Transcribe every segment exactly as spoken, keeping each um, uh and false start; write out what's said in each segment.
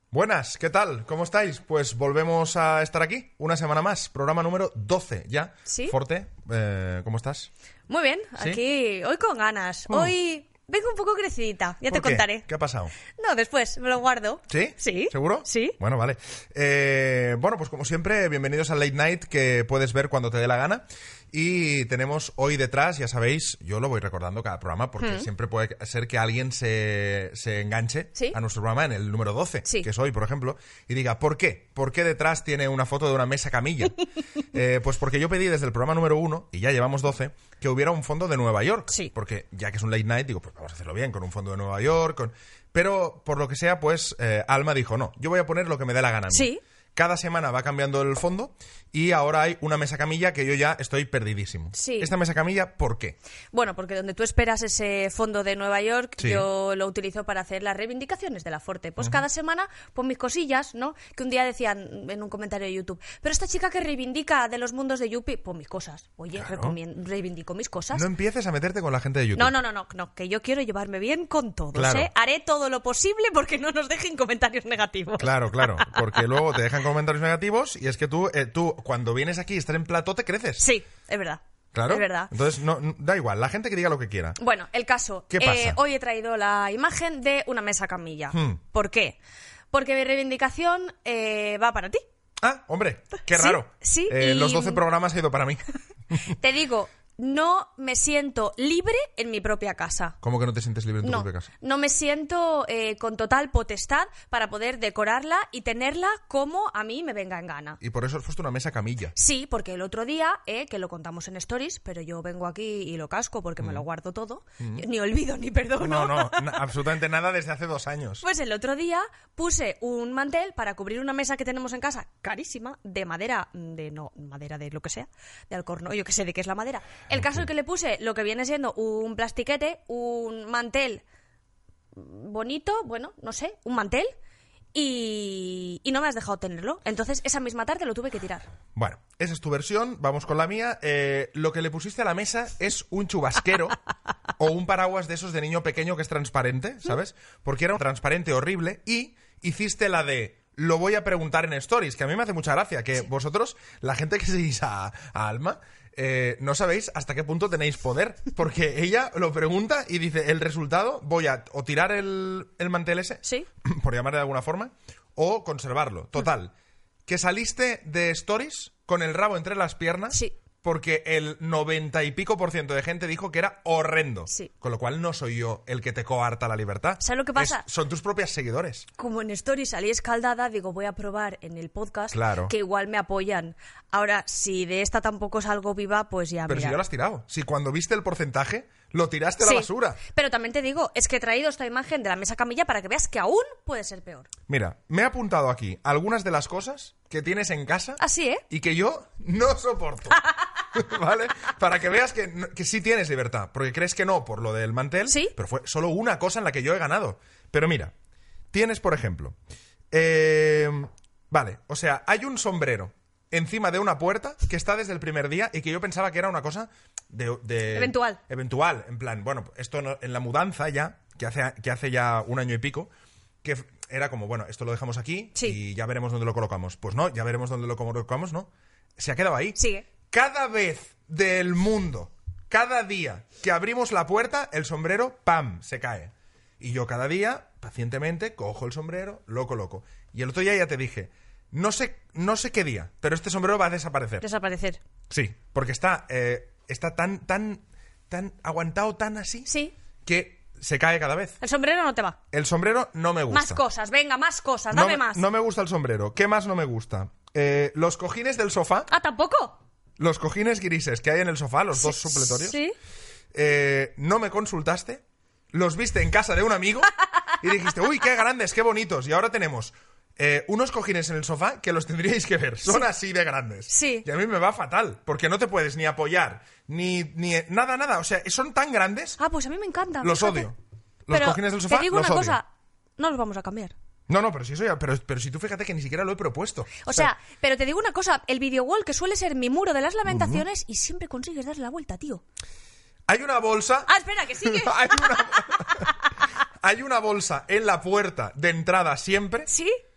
Buenas, ¿qué tal? ¿Cómo estáis? Pues volvemos a estar aquí, una semana más, programa número doce ya. ¿Sí? Forte, eh, ¿cómo estás? Muy bien, ¿Sí? aquí, hoy con ganas. Uh. Hoy vengo un poco crecidita, ya te ¿Por qué? contaré. ¿Qué ha pasado? No, después, me lo guardo. ¿Sí? Sí. ¿Seguro? Sí. Bueno, vale. Eh, bueno, pues como siempre, bienvenidos al Late Night que puedes ver cuando te dé la gana. Y tenemos hoy detrás, ya sabéis, yo lo voy recordando cada programa porque Mm. siempre puede ser que alguien se, se enganche ¿Sí? a nuestro programa en el número doce, Sí. que es hoy, por ejemplo, y diga, ¿por qué? ¿Por qué detrás tiene una foto de una mesa camilla? eh, pues porque yo pedí desde el programa número uno, y ya llevamos doce, que hubiera un fondo de Nueva York. Sí. Porque ya que es un Late Night, digo, pues vamos a hacerlo bien, con un fondo de Nueva York, con... Pero, por lo que sea, pues eh, Alma dijo, no, yo voy a poner lo que me dé la gana a mí. Sí. Cada semana va cambiando el fondo y ahora hay una mesa camilla que yo ya estoy perdidísimo. Sí. Esta mesa camilla, ¿por qué? Bueno, porque donde tú esperas ese fondo de Nueva York, Sí. yo lo utilizo para hacer las reivindicaciones de la Forte. Pues cada semana, pues mis cosillas, ¿no? Que un día decían en un comentario de YouTube, pero esta chica que reivindica de los mundos de Yuppie, pues mis cosas. Oye, Claro. recomien- reivindico mis cosas. No empieces a meterte con la gente de YouTube. No, no, no, no, no, que yo quiero llevarme bien con todos, Claro. ¿eh? Haré todo lo posible porque no nos dejen comentarios negativos. Claro, claro, porque luego te dejan comentarios negativos y es que tú, eh, tú cuando vienes aquí y estás en plató te creces. Sí, es verdad. Claro. Es verdad. Entonces, no, no- da igual, la gente que diga lo que quiera. Bueno, el caso. ¿Qué pasa? Eh, hoy he traído la imagen de una mesa camilla. Hmm. ¿Por qué? Porque mi reivindicación eh, va para ti. Ah, hombre, qué Sí, raro. sí, Eh, y- Los doce programas ha ido para mí. Te digo, no me siento libre en mi propia casa. ¿Cómo que no te sientes libre en tu No, propia casa? no me siento eh, con total potestad para poder decorarla y tenerla como a mí me venga en gana. Y por eso has puesto una mesa camilla. Sí, porque el otro día, eh, que lo contamos en Stories, pero yo vengo aquí y lo casco porque me lo guardo todo, yo ni olvido ni perdono. Mm. No, no, na- absolutamente nada desde hace dos años. Pues el otro día puse un mantel para cubrir una mesa que tenemos en casa, carísima, de madera, de no, madera de lo que sea, de alcorno, yo que sé de qué es la madera. El caso es que le puse lo que viene siendo un plastiquete, un mantel bonito, bueno, no sé, un mantel, y, y no me has dejado tenerlo. Entonces esa misma tarde lo tuve que tirar. Bueno, esa es tu versión, vamos con la mía. Eh, lo que le pusiste a la mesa es un chubasquero o un paraguas de esos de niño pequeño que es transparente, ¿sabes? Porque era un transparente horrible y hiciste la de... Lo voy a preguntar en Stories, que a mí me hace mucha gracia, que vosotros, la gente que seguís a, a Alma, eh, no sabéis hasta qué punto tenéis poder, porque ella lo pregunta y dice, el resultado, voy a o tirar el, el mantel ese, Sí. por llamarle de alguna forma, o conservarlo. Total, que saliste de Stories con el rabo entre las piernas, Sí. porque el noventa y pico por ciento de gente dijo que era horrendo. Sí. Con lo cual no soy yo el que te coarta la libertad. ¿Sabes lo que pasa? Es- son tus propios seguidores. Como en Stories salí escaldada, digo, voy a probar en el podcast, Claro. que igual me apoyan. Ahora, si de esta tampoco salgo viva, pues ya, Pero mira. si ya lo has tirado. Si cuando viste el porcentaje, lo tiraste a la Sí, basura. pero también te digo, es que he traído esta imagen de la mesa camilla para que veas que aún puede ser peor. Mira, me he apuntado aquí algunas de las cosas que tienes en casa Así, ¿eh? y que yo no soporto. ¿Vale? Para que veas que, no- que sí tienes libertad. Porque crees que no por lo del mantel. Sí. Pero fue solo una cosa en la que yo he ganado. Pero mira, tienes, por ejemplo... eh, vale, o sea, hay un sombrero encima de una puerta que está desde el primer día y que yo pensaba que era una cosa de... de- Eventual. Eventual. En plan, bueno, esto no- en la mudanza ya, que hace, que hace ya un año y pico, que f- era como, bueno, esto lo dejamos aquí Sí. y ya veremos dónde lo colocamos. Pues no, ya veremos dónde lo colocamos, ¿no? Se ha quedado ahí. Sigue. Cada vez del mundo, cada día que abrimos la puerta, el sombrero, ¡pam!, se cae. Y yo cada día, pacientemente, cojo el sombrero, lo coloco. Y el otro día ya te dije, no sé, no sé qué día, pero este sombrero va a desaparecer. Desaparecer. Sí, porque está, eh, está tan, tan, tan aguantado, tan así, Sí. que se cae cada vez. El sombrero no te va. El sombrero no me gusta. Más cosas, venga, más cosas, No dame me- más. No me gusta el sombrero. ¿Qué más no me gusta? Eh, los cojines del sofá. Ah, ¿tampoco? Los cojines grises que hay en el sofá, los dos supletorios. Sí. Eh, no me consultaste. Los viste en casa de un amigo y dijiste, uy, qué grandes, qué bonitos. Y ahora tenemos eh, unos cojines en el sofá que los tendríais que ver. Son Sí. así de grandes. Sí. Y a mí me va fatal, porque no te puedes ni apoyar, ni, ni nada, nada. O sea, son tan grandes, Ah, pues a mí me encanta. los fíjate. odio. Los Pero cojines del sofá, te digo los una odio. cosa, no los vamos a cambiar. No, no, pero si eso ya, pero, pero si tú fíjate que ni siquiera lo he propuesto. O sea, pero te digo una cosa, el video wall que suele ser mi muro de las lamentaciones y siempre consigues darle la vuelta, tío. hay una bolsa. Ah, espera, que sigue. hay, una, hay una bolsa en la puerta de entrada siempre. ¿Sí?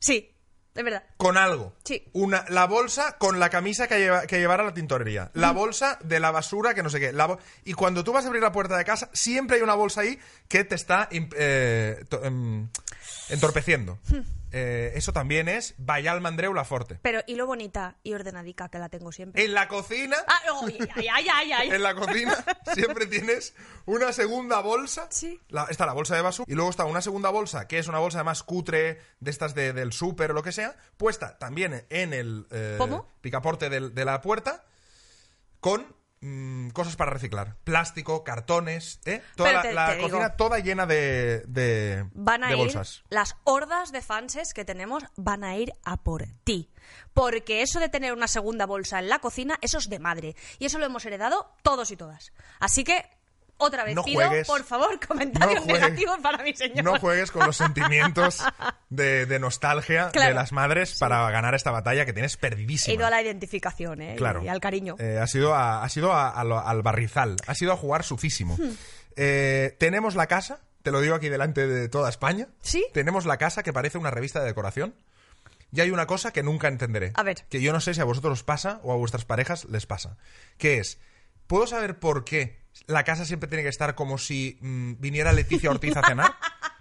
Sí. Es verdad. Con algo. Sí. Una, la bolsa con la camisa que, lleva, que llevara a la tintorería. La bolsa de la basura que no sé qué. La y cuando tú vas a abrir la puerta de casa, siempre hay una bolsa ahí que te está eh, to, eh, entorpeciendo. Eh, eso también es Vaya al Mandreu la Forte. Pero, y lo bonita y ordenadica que la tengo siempre. En la cocina... Ah, no, ay, ay, ay, ay. En la cocina siempre tienes una segunda bolsa. Sí. La, está la bolsa de basura y luego está una segunda bolsa, que es una bolsa además cutre, de estas de, del súper o lo que sea, puesta también en el eh, ¿Cómo? picaporte del, de la puerta, con mmm, cosas para reciclar. Plástico, cartones, ¿eh? Toda Pero la, te- la te digo, cocina toda llena de, de, Van a de ir, bolsas. las hordas de fanses que tenemos van a ir a por ti. Porque eso de tener una segunda bolsa en la cocina, eso es de madre. Y eso lo hemos heredado todos y todas. Así que, otra vez No pido, juegues. por favor, comentarios No juegues. negativos para mi señor. No juegues con los sentimientos de, de nostalgia Claro. de las madres para ganar esta batalla que tienes perdidísima. He ido a la identificación, ¿eh? Claro. Y al cariño. Eh, ha sido, a, ha sido a- a lo- al barrizal, ha sido a jugar sucísimo. Hmm. Eh, tenemos la casa, te lo digo aquí delante de toda España. ¿Sí? Tenemos la casa que parece una revista de decoración. Y hay una cosa que nunca entenderé. A ver. Que yo no sé si a vosotros os pasa o a vuestras parejas les pasa. Que es, ¿puedo saber por qué la casa siempre tiene que estar como si mm, viniera Leticia Ortiz a cenar?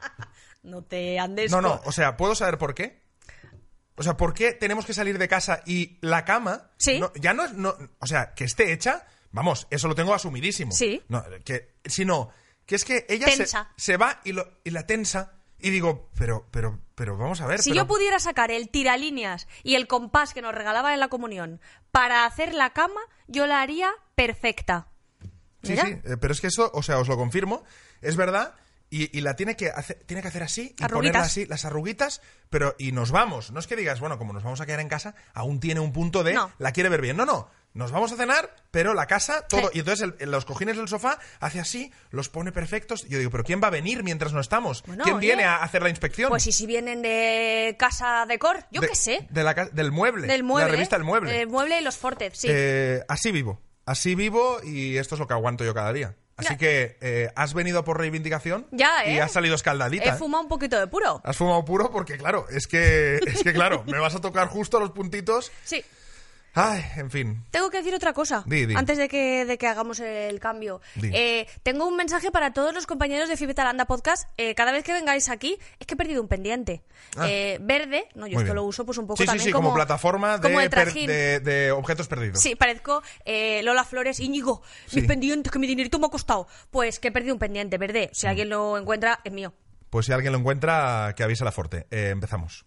No te andes... No, no, con- o sea, ¿puedo saber por qué? O sea, ¿por qué tenemos que salir de casa y la cama... Sí. no- ya no es... No, o sea, que esté hecha... Vamos, eso lo tengo asumidísimo. Sí. No, que, sino, que es que ella se, Tensa. se va y, lo, y la tensa y digo, pero, pero, pero vamos a ver... Si pero- yo pudiera sacar el tiralíneas y el compás que nos regalaban en la comunión para hacer la cama, yo la haría perfecta. Sí, Mira. sí, eh, pero es que eso, o sea, os lo confirmo, es verdad, y, y la tiene que hacer, tiene que hacer así, y Arruguitas. ponerla así, las arruguitas, pero, y nos vamos. No es que digas, bueno, como nos vamos a quedar en casa, aún tiene un punto de, No. la quiere ver bien. No, no, nos vamos a cenar, pero la casa, todo, Sí. y entonces el- los cojines del sofá hace así, los pone perfectos, y yo digo, pero ¿quién va a venir mientras no estamos? Bueno, ¿Quién oye, viene a hacer la inspección? Pues y si vienen de casa decor, yo De- qué sé. de la ca- del mueble. Del mueble. La revista El Mueble. El mueble y los fortes, sí. Eh, así vivo. Así vivo y esto es lo que aguanto yo cada día. Así Ya. que eh, has venido por reivindicación Ya, ¿eh? y has salido escaldadita. He ¿eh? fumado un poquito de puro. Has fumado puro porque, claro, es que, es que, claro, me vas a tocar justo los puntitos. Sí. Ay, en fin. Tengo que decir otra cosa Di, di. antes de que, de que hagamos el cambio. Di. Eh, tengo un mensaje para todos los compañeros de Fibetalanda Podcast. Eh, cada vez que vengáis aquí, es que he perdido un pendiente. Ah. Eh, verde, no, yo Muy esto bien. lo uso pues un poco Sí, sí, también sí, como, como, plataforma de, como de per- trajín. de- de objetos perdidos. Sí, parezco eh, Lola Flores, Íñigo, Sí. mis pendientes, que mi dinerito me ha costado. Pues que he perdido un pendiente verde. Si alguien lo encuentra, es mío. Pues si alguien lo encuentra, que avise a la Forte. Eh, empezamos.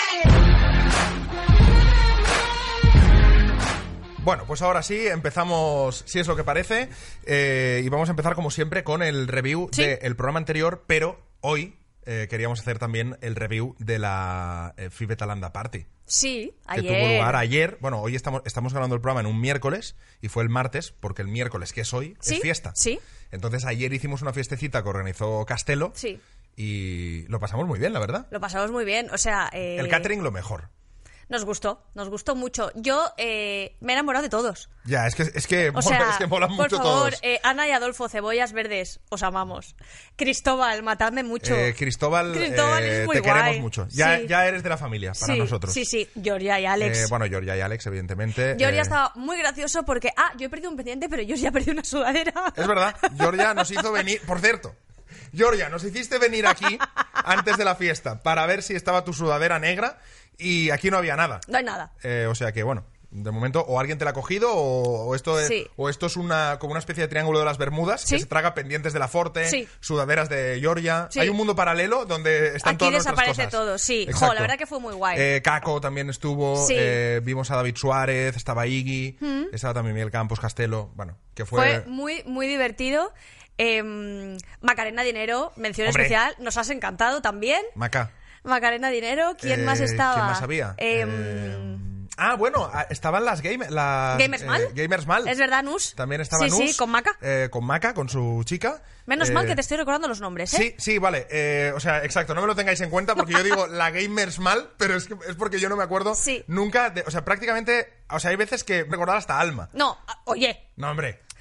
Bueno, pues ahora sí, empezamos, si es lo que parece, eh, y vamos a empezar como siempre con el review Sí. del programa anterior, pero hoy eh, queríamos hacer también el review de la eh, Fibetalanda Party, Sí, que ayer. tuvo lugar ayer. Bueno, hoy estamos, estamos grabando el programa en un miércoles, y fue el martes, porque el miércoles, que es hoy, Sí, es fiesta. sí. Entonces ayer hicimos una fiestecita que organizó Castelo, Sí, y lo pasamos muy bien, la verdad. lo pasamos muy bien. O sea, eh, El catering lo mejor. nos gustó, nos gustó mucho. Yo eh, me he enamorado de todos. Ya, es que, es que, O mola- sea, es que molan por mucho favor, todos. eh, Ana y Adolfo, cebollas verdes, os amamos. Cristóbal, matadme mucho. Eh, Cristóbal, Cristóbal eh, es muy te queremos guay. mucho. Ya, Sí. ya eres de la familia para sí, nosotros. Sí, sí, Georgia y Alex. Eh, bueno, Georgia y Alex, evidentemente. Georgia eh, estaba muy gracioso porque, ah, yo he perdido un pendiente, pero Georgia ha perdido una sudadera. Es verdad, Georgia nos hizo venir. Por cierto, Georgia, nos hiciste venir aquí antes de la fiesta para ver si estaba tu sudadera negra y aquí no había nada. No hay nada. Eh, o sea que, bueno, de momento o alguien te la ha cogido o, o esto es, Sí. o esto es una como una especie de triángulo de las Bermudas Sí. que se traga pendientes de la Forte, Sí. sudaderas de Georgia. Sí. Hay un mundo paralelo donde están Aquí todas nuestras desaparece cosas. todo, sí. Jo, Exacto. la verdad que fue muy guay. Eh, Caco también estuvo, Sí. eh, vimos a David Suárez, estaba Iggy, estaba también Miguel Campos Castelo, bueno, que Fue fue... muy, muy divertido. Eh, Macarena Dinero, mención Hombre. especial. Nos has encantado también. Maca. Macarena Dinero. ¿Quién Eh, más estaba? ¿Quién más había? Eh, Eh, ah, bueno, ah, estaban las, game, las Gamers eh, Mal. Gamers Mal. Es verdad, Nus. También estaba Sí, Nus. sí, con Maca. eh, con Maca, con su chica. Menos Eh, mal que te estoy recordando los nombres, ¿eh? Sí, sí, vale. Eh, o sea, exacto, no me lo tengáis en cuenta porque yo digo la Gamers Mal, pero es, que, es porque yo no me acuerdo Sí. nunca. De, o sea, prácticamente. O sea, hay veces que recordar hasta Alma. No, ah, oye, No, hombre.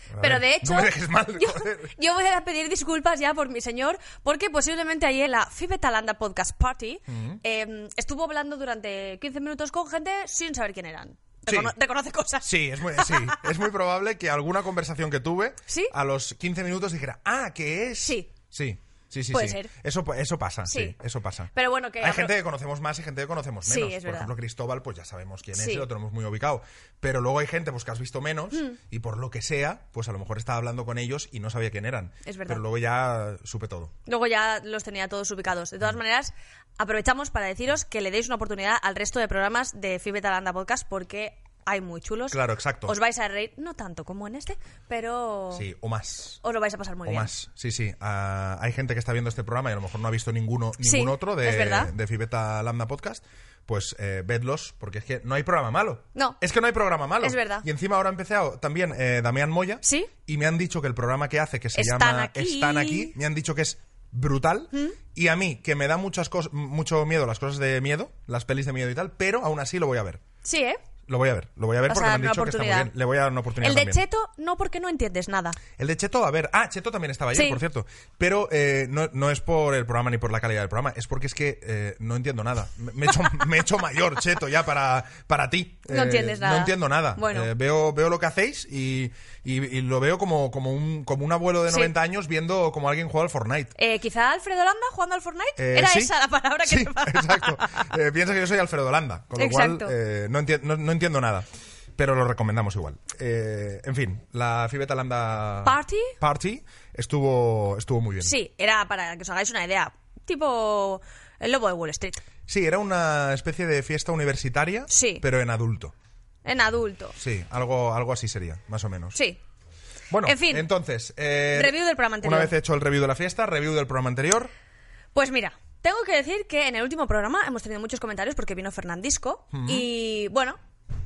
A Pero ver, de hecho, no me dejes mal, yo, joder. yo voy a pedir disculpas ya por mi señor, porque posiblemente ayer en la Fibetalanda Podcast Party uh-huh. eh, estuvo hablando durante quince minutos con gente sin saber quién eran. Sí. Recono- reconoce cosas. Sí, es muy, sí, es muy probable que alguna conversación que tuve, ¿Sí? a los quince minutos dijera, ah, ¿qué es? Sí. Sí. Sí, sí, Puede sí. ser. Eso, eso pasa, sí. Sí. eso pasa. Pero bueno, que... Hay apro- gente que conocemos más y gente que conocemos Sí, menos. es Por verdad. ejemplo, Cristóbal, pues ya sabemos quién es Sí. y lo tenemos muy ubicado. Pero luego hay gente pues que has visto menos mm. y por lo que sea, pues a lo mejor estaba hablando con ellos y no sabía quién eran. Es verdad. Pero luego ya supe todo. Luego ya los tenía todos ubicados. De todas mm. maneras, aprovechamos para deciros que le deis una oportunidad al resto de programas de Fibetalanda Podcast porque... hay muy chulos. Claro, exacto. Os vais a reír, no tanto como en este, pero... Sí, o más. Os lo vais a pasar muy o bien. O más, sí, sí. Uh, hay gente que está viendo este programa y a lo mejor no ha visto ninguno, ningún sí, otro de, es verdad. de Fibetalanda Podcast. Pues eh, vedlos, porque es que no hay programa malo. No. Es que no hay programa malo. Es verdad. Y encima ahora ha empezado también eh, Damián Moya. Sí. Y me han dicho que el programa que hace, que se Están llama aquí. Están aquí, me han dicho que es brutal. ¿Mm? Y a mí, que me da muchas cosas, mucho miedo las cosas de miedo, las pelis de miedo y tal, pero aún así lo voy a ver. Sí, ¿eh? Lo voy a ver, lo voy a ver Vas porque a me han dar dicho una que está muy oportunidad. bien. Le voy a dar una oportunidad El de también. Cheto, no, porque no entiendes nada. El de Cheto, a ver... Ah, Cheto también estaba ayer, Sí. por cierto. Pero eh, no, no es por el programa ni por la calidad del programa, es porque es que eh, no entiendo nada. Me, me, he hecho, me he hecho mayor, Cheto, ya para, para ti. No Eh, entiendes nada. No entiendo nada. Bueno. Eh, veo, veo lo que hacéis y, y, y lo veo como, como, un, como un abuelo de Sí. noventa años viendo como alguien juega al Fortnite. Eh, ¿Quizá Alfredo Landa jugando al Fortnite? Eh, Era sí. esa la palabra que Sí, te va. exacto. Eh, piensa que yo soy Alfredo Landa, con lo Exacto. cual eh, no, enti- no, no entiendo nada. Pero lo recomendamos igual. Eh, en fin, la Fibetalanda ¿Party? Party estuvo, estuvo muy bien. Sí, era para que os hagáis una idea. Tipo el lobo de Wall Street. Sí, era una especie de fiesta universitaria, Sí. pero en adulto. En adulto. Sí, algo, algo así sería, más o menos. Sí. Bueno, En fin. entonces... eh, Review del programa anterior. Una vez hecho el review de la fiesta, review del programa anterior. Pues mira, tengo que decir que en el último programa hemos tenido muchos comentarios porque vino Fernandisco Ujú. y, bueno,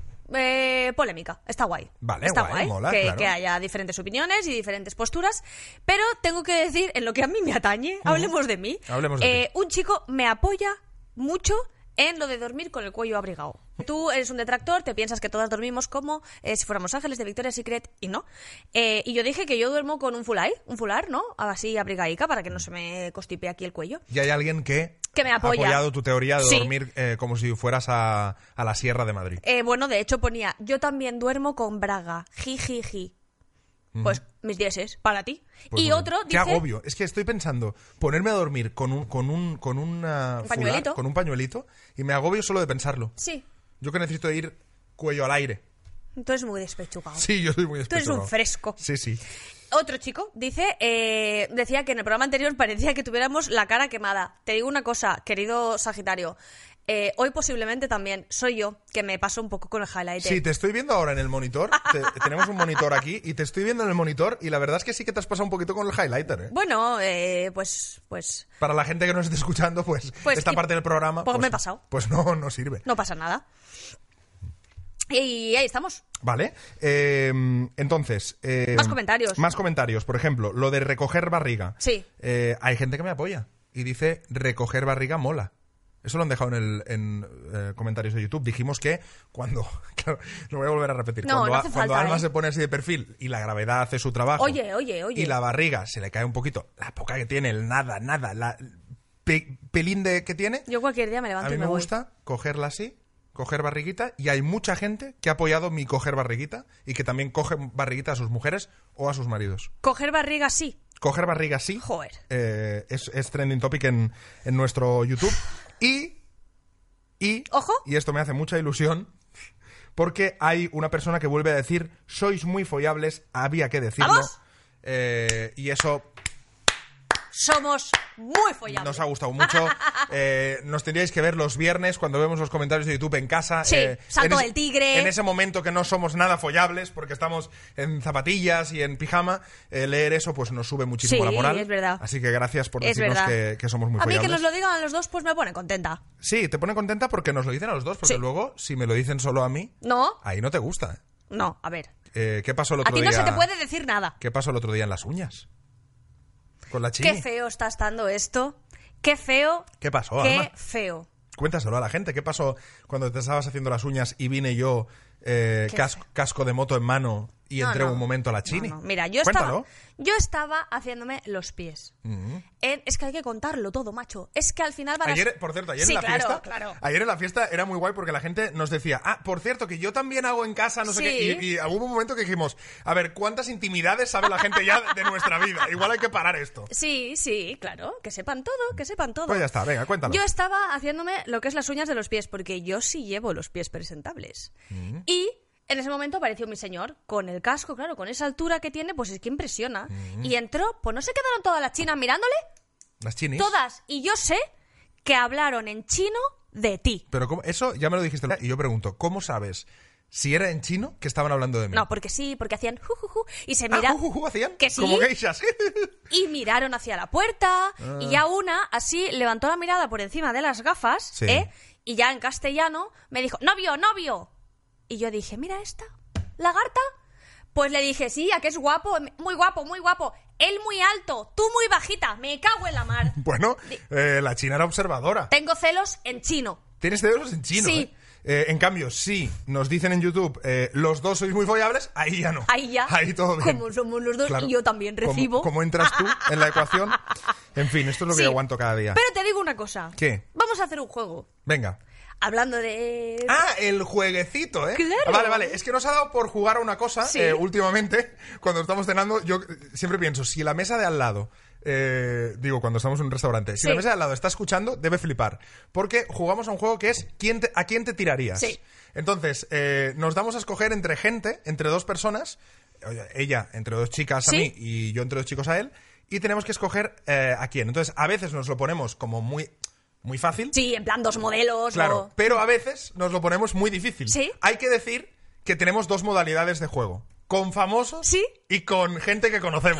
eh, polémica. Está guay. Vale, Está guay, guay, mola, que, claro. que haya diferentes opiniones y diferentes posturas. Pero tengo que decir, en lo que a mí me atañe, hablemos de mí. Hablemos de eh, Un chico me apoya mucho en lo de dormir con el cuello abrigado. Tú eres un detractor, te piensas que todas dormimos como eh, si fuéramos ángeles de Victoria's Secret y no. Eh, y yo dije que yo duermo con un fular, un fular, ¿no? Así abrigadica para que no se me constipe aquí el cuello. Y hay alguien que, Que me apoya. ha apoyado tu teoría de Sí. dormir eh, como si fueras a, a la Sierra de Madrid. Eh, bueno, de hecho ponía, yo también duermo con braga, jijiji. Pues mis dieces, para ti. Pues y muy bien. otro Qué dice... agobio. Es que estoy pensando ponerme a dormir con un con un con una Un pañuelito. fular, con un pañuelito y me agobio solo de pensarlo. Sí, Yo que necesito ir cuello al aire. tú eres muy despechugado. Sí, yo soy muy Tú eres un espesado. fresco. Sí, sí. Otro chico dice, eh, decía que en el programa anterior parecía que tuviéramos la cara quemada. Te digo una cosa, querido Sagitario. Eh, hoy posiblemente también soy yo que me paso un poco con el highlighter. Sí, te estoy viendo ahora en el monitor. Te- tenemos un monitor aquí y te estoy viendo en el monitor y la verdad es que sí que te has pasado un poquito con el highlighter, ¿eh? Bueno, eh, pues, pues Para la gente que nos esté escuchando, pues, Pues, esta y- parte del programa... pues Pues, me he pasado. Pues no, no sirve. no pasa nada. Y ahí estamos. Vale, eh, entonces... eh, Más comentarios. Más comentarios, por ejemplo, lo de recoger barriga. Sí. Eh, hay gente que me apoya y dice recoger barriga mola. Eso lo han dejado en, el, en eh, comentarios de YouTube. Dijimos que cuando... Claro, lo voy a volver a repetir. No, cuando no a- hace cuando falta, Alma ¿eh? se pone así de perfil y la gravedad hace su trabajo... Oye, oye, oye. Y la barriga se le cae un poquito. La poca que tiene, el nada, nada. La pe- pelín de que tiene... Yo cualquier día me levanto A mí y me me voy. gusta cogerla así, coger barriguita, y hay mucha gente que ha apoyado mi coger barriguita y que también coge barriguita a sus mujeres o a sus maridos. Coger barriga sí. Coger barriga sí. Joder. eh, es, es trending topic en, en nuestro YouTube. Y... Y, Ojo. y esto me hace mucha ilusión porque hay una persona que vuelve a decir sois muy follables, había que decirlo. ¡Vamos! Eh, y eso Somos muy follables. nos ha gustado mucho. Eh, nos tendríais que ver los viernes cuando vemos los comentarios de YouTube en casa. Sí, eh, salto en ese- del tigre. En ese momento que no somos nada follables porque estamos en zapatillas y en pijama, eh, leer eso pues nos sube muchísimo Sí, la moral. es verdad. Así que gracias por Es decirnos verdad. que, que somos muy A mí follables. que nos lo digan a los dos, pues me pone contenta. Sí, te pone contenta porque nos lo dicen a los dos, porque Sí. luego si me lo dicen solo a mí, No, ahí no te gusta. no, a ver. Eh, ¿Qué pasó el A otro ti día? no se te puede decir nada. ¿Qué pasó el otro día en las uñas? Con la chini. Qué feo está estando esto. Qué feo. ¿Qué pasó, Qué Alma? feo. Cuéntaselo a la gente. ¿Qué pasó cuando te estabas haciendo las uñas y vine yo, eh, Qué casco, feo. casco de moto en mano, y No, entré no. un momento a la Chini. No, no. Mira, yo Cuéntalo. estaba, yo estaba haciéndome los pies. Mm. En- es que hay que contarlo todo, macho. Es que al final van a... Ayer, por cierto, ayer Sí, en la claro, fiesta, claro. ayer en la fiesta era muy guay porque la gente nos decía, ah, por cierto, que yo también hago en casa, no sé Sí. qué, y, y hubo un momento que dijimos, a ver, ¿cuántas intimidades sabe la gente ya de nuestra vida? Igual hay que parar esto. Sí, sí, claro. Que sepan todo, que sepan todo. Pues ya está, venga, cuéntalo. Yo estaba haciéndome lo que es las uñas de los pies, porque yo sí llevo los pies presentables. Mm. Y en ese momento apareció mi señor, con el casco, claro, con esa altura que tiene, pues es que impresiona. Mm. Y entró, pues no se quedaron todas las chinas mirándole, Las chinis. todas. Y yo sé que hablaron en chino de ti. Pero ¿cómo? Eso ya me lo dijiste. Y yo pregunto, ¿cómo sabes si era en chino que estaban hablando de mí? No, porque sí, porque hacían jujuju y se Ah, miraron. ju, ju, ju, ¿hacían? Que sí. Como geishas. Y miraron hacia la puerta, Ah. y ya una así levantó la mirada por encima de las gafas, Sí. ¿eh? Y ya en castellano me dijo, novio, novio. Y yo dije, mira esta, lagarta. Pues le dije, sí, a que es guapo, muy guapo, muy guapo. Él muy alto, tú muy bajita, me cago en la mar. Bueno, eh, la china era observadora. Tengo celos en chino. Tienes dedos en chino, Sí. ¿eh? Eh, en cambio, si nos dicen en YouTube, eh, los dos sois muy follables, ahí ya no. Ahí ya. Ahí todo bien. Como somos los dos Claro. y yo también recibo. ¿Cómo, cómo entras tú en la ecuación? En fin, esto es lo que Sí. yo aguanto cada día. Pero te digo una cosa. ¿Qué? Vamos a hacer un juego. Venga. Hablando de... Ah, el jueguecito, ¿eh? Claro. Vale, vale. Es que nos ha dado por jugar a una cosa Sí. eh, últimamente. Cuando estamos cenando, yo eh, siempre pienso, si la mesa de al lado... eh, digo, cuando estamos en un restaurante. Si Sí. la mesa de al lado está escuchando, debe flipar. Porque jugamos a un juego que es ¿quién te- ¿a quién te tirarías? Sí. Entonces, eh, nos damos a escoger entre gente, entre dos personas, oye, ella entre dos chicas a Sí. mí y yo entre dos chicos a él, y tenemos que escoger eh, a quién. Entonces, a veces nos lo ponemos como muy, muy fácil. Sí, en plan dos modelos. Claro, o- pero a veces nos lo ponemos muy difícil. Sí. Hay que decir que tenemos dos modalidades de juego. Con famosos Sí. y con gente que conocemos.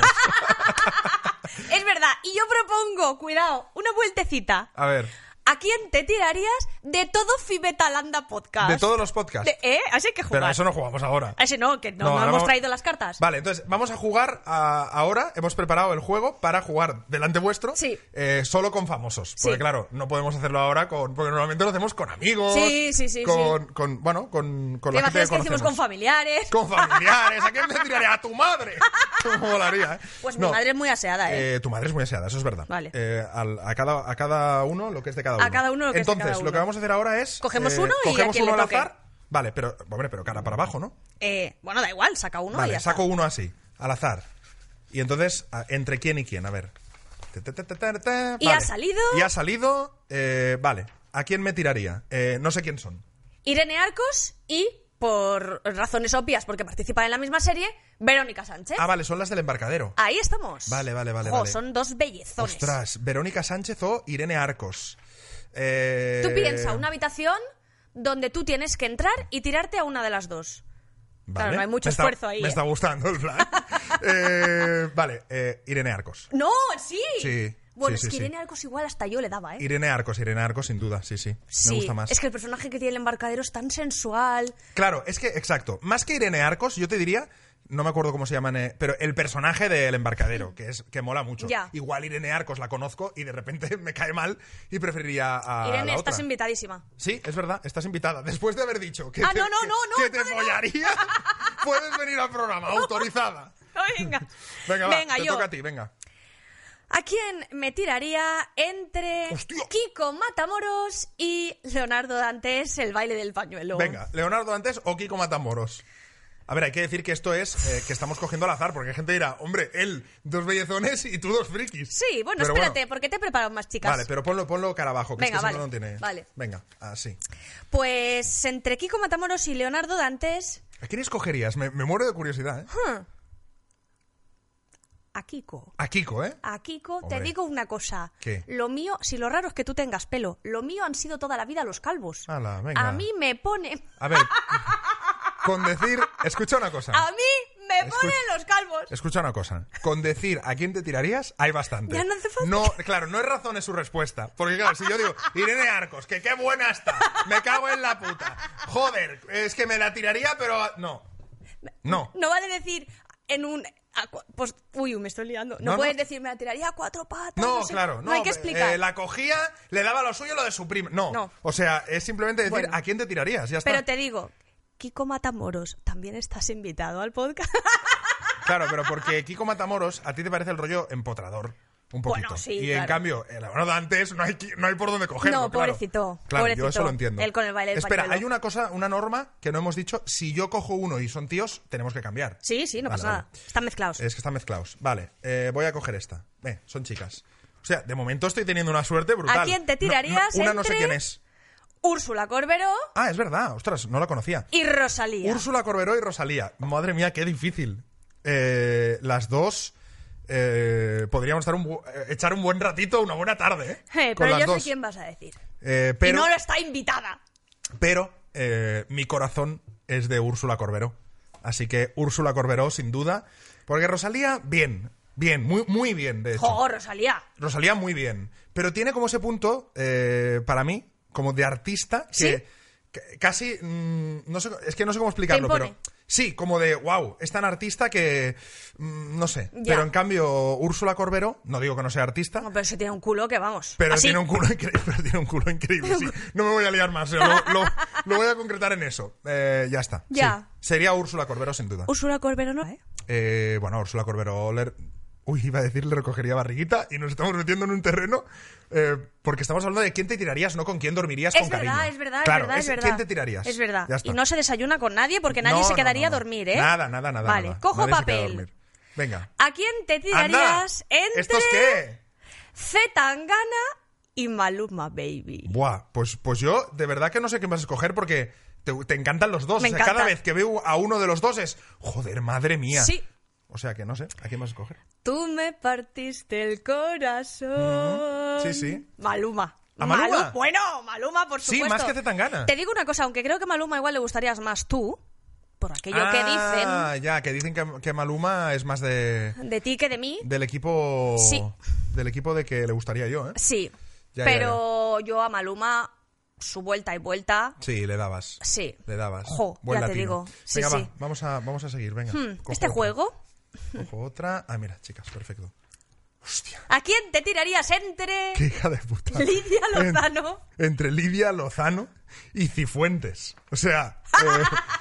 Es verdad. Y yo propongo, cuidado, una vueltecita. A ver, ¿A quién te tirarías de todo Fibetalanda Podcast? de todos los podcasts. De- ¿Eh? Así hay que jugar. Pero a eso no jugamos ahora. A ese no, que no, No, no ahora hemos vamos- traído las cartas. Vale, entonces vamos a jugar a- ahora. Hemos preparado el juego para jugar delante vuestro. Sí. eh, solo con famosos. Porque Sí. claro, no podemos hacerlo ahora con. Porque normalmente lo hacemos con amigos. Sí, sí, sí, Con, con bueno, con, con ¿Te la gente imaginas que que decimos con conocemos. familiares? Con familiares. ¿A quién te tiraría? ¡A tu madre! ¿Cómo molaría, eh? Pues No. mi madre es muy aseada, ¿eh? Eh, tu madre es muy aseada, eso es verdad. Vale. Eh, al- a, cada, a cada uno lo que es de cada uno. A cada uno lo que es de Entonces, cada lo que uno. vamos a hacer ahora es... Cogemos uno y a cogemos quien uno le al toque. azar. Vale, pero, hombre, pero cara para abajo, ¿no? Eh, bueno, da igual, saca uno y Vale, ya saco está. uno así, al azar. Y entonces, a- ¿entre quién y quién? A ver. Ta, ta, ta, ta, ta, ta. Y Vale. ha salido- Y ha salido... eh, vale, ¿a quién me tiraría? Eh, no sé quién son. Irene Arcos y, por razones obvias, porque participan en la misma serie, Verónica Sánchez. Ah, vale, son las del embarcadero. Ahí estamos. Vale, vale, vale, Jo, vale. son dos bellezones. Ostras, Verónica Sánchez o Irene Arcos. Eh, Tú piensa una habitación donde tú tienes que entrar y tirarte a una de las dos. Claro, no hay mucho Me está- esfuerzo ahí, Me ¿eh? está gustando el plan. Eh, vale, eh, Irene Arcos. ¡No! ¡Sí! Sí, Bueno, sí, es sí, que sí. Irene Arcos igual hasta yo le daba, ¿eh? Irene Arcos, Irene Arcos, sin duda, sí, sí. Sí, Me gusta más. es que el personaje que tiene el embarcadero es tan sensual. Claro, es que, exacto. Más que Irene Arcos, yo te diría, no me acuerdo cómo se llaman, eh, pero el personaje del embarcadero, que es que mola mucho. Ya. Igual Irene Arcos la conozco y de repente me cae mal y preferiría a Irene, la estás otra. invitadísima. Sí, es verdad, estás invitada. Después de haber dicho que Ah, te, no, no, que- no, no, que te no, no. follaría, puedes venir al programa, autorizada. Venga, Venga, va, Venga, te yo. toca a ti, venga. ¿A quién me tiraría entre ¡Hostia! Kiko Matamoros y Leonardo Dantes, el baile del pañuelo? Venga, Leonardo Dantes o Kiko Matamoros. A ver, hay que decir que esto es eh, que estamos cogiendo al azar, porque hay gente que dirá, hombre, él, dos bellezones y tú dos frikis. Sí, bueno, Pero espérate, porque te he preparado más chicas. Vale, pero ponlo, ponlo cara abajo, que Venga, es que si vale, no, no tiene... vale. Venga, así. Pues entre Kiko Matamoros y Leonardo Dantes, ¿A quién escogerías? Me, me muero de curiosidad, ¿eh? a Kiko. A Kiko, ¿eh? A Kiko, Hombre. te digo una cosa. ¿Qué? Lo mío, si lo raro es que tú tengas pelo, lo mío han sido toda la vida los calvos. Hala, venga. A mí me pone... A ver, con decir... Escucha una cosa. A mí me Escucha- ponen los calvos. Escucha una cosa. Con decir a quién te tirarías, hay bastante. Ya no hace falta. No, claro, no es razón, es su respuesta. Porque claro, si yo digo, Irene Arcos, que qué buena está, me cago en la puta. Joder, es que me la tiraría, pero... No. No. No vale decir en un... a cu- pues, uy, me estoy liando. No, No, puedes no. decir, me la tiraría a cuatro patas. No, sé. claro, no. No hay que explicar. eh, la cogía, le daba lo suyo, lo de su prima. No. No. O sea, es simplemente decir Bueno. a quién te tirarías, ya está. Pero te digo, Kiko Matamoros, también estás invitado al podcast. Claro, pero porque Kiko Matamoros, a ti te parece el rollo empotrador. Un poquito. Bueno, sí, y claro. en cambio, el hermano de antes no hay, no hay por dónde cogerlo. No, claro. pobrecito. Claro, pobrecito. yo eso lo entiendo. Él con el baile del Espera, pañuelo. hay una cosa, una norma que no hemos dicho. Si yo cojo uno y son tíos, tenemos que cambiar. Sí, sí, no Vale, pasa vale. nada. Están mezclados. Es que están mezclados. Vale, eh, voy a coger esta. Eh, son chicas. O sea, de momento estoy teniendo una suerte brutal. ¿A quién te tirarías No, no, una no sé entre- quién es. Úrsula Corberó Ah, es verdad. Ostras, no la conocía. y Rosalía. Úrsula Corberó y Rosalía. Madre mía, qué difícil. Eh, las dos... eh, podríamos estar un bu- eh, echar un buen ratito, una buena tarde, ¿eh? Eh, Con pero las yo dos. sé quién vas a decir. Eh, Y pero no lo está invitada. pero eh, mi corazón es de Úrsula Corberó. Así que Úrsula Corberó, sin duda. Porque Rosalía, bien. Bien, muy, muy bien, de hecho. ¡Jo, Rosalía! Rosalía, muy bien. Pero tiene como ese punto, eh, para mí, como de artista, que, ¿Sí? que casi... mm, no sé, es que no sé cómo explicarlo, impone. pero... Sí, como de, wow, es tan artista que... mm, no sé. Ya. Pero en cambio, Úrsula Corberó, no digo que no sea artista, No, pero se tiene un culo que vamos. pero Así. tiene un culo increíble. Pero tiene un culo increíble, sí. No me voy a liar más, o sea, lo, lo- lo voy a concretar en eso. Eh, ya está. Ya. Sí. Sería Úrsula Corberó, sin duda. Úrsula Corberó no, ¿eh? Eh, bueno, Úrsula Corberó... le- Uy, iba a decir le recogería barriguita y nos estamos metiendo en un terreno eh, porque estamos hablando de quién te tirarías, no con quién dormirías Es con verdad, cariño. es verdad, Claro, es verdad, es verdad. ¿quién te tirarías? Es verdad. Ya está. Y no se desayuna con nadie porque nadie No, se no, quedaría no, no. a dormir, ¿eh? Nada, nada, nada. Vale, nada. cojo Nadie se queda a papel. dormir. Venga. ¿A quién te ¡Anda! tirarías entre ¿Esto es qué? Zetangana y Maluma Baby? Buah, pues, pues yo de verdad que no sé qué vas a escoger porque te, te encantan los dos. Me o sea, encanta. cada vez que veo a uno de los dos es, joder, madre mía. Sí. O sea que no sé, ¿a quién vas a escoger? Tú me partiste el corazón. Sí, sí. Maluma. ¿A Maluma? Malu- bueno, Maluma, por Sí, supuesto. más que Zetangana. Te digo una cosa, aunque creo que Maluma igual le gustarías más tú, por aquello ah, que dicen ya, que dicen que, que Maluma es más de... de ti que de mí. Del equipo... Sí. Del equipo de que le gustaría yo, ¿eh? Sí. Ya, pero yo a Maluma, su vuelta y vuelta, Sí, le dabas. sí. Le dabas. Jo, Buen ya te latino. digo. Sí, Venga, sí. va, vamos a, vamos a seguir, venga. Hmm, Cojo este otra. juego, Cojo otra. Ah, mira, chicas, perfecto. Hostia, ¿a quién te tirarías entre qué hija de puta. Lidia Lozano? En- entre Lidia Lozano y Cifuentes. O sea, eh,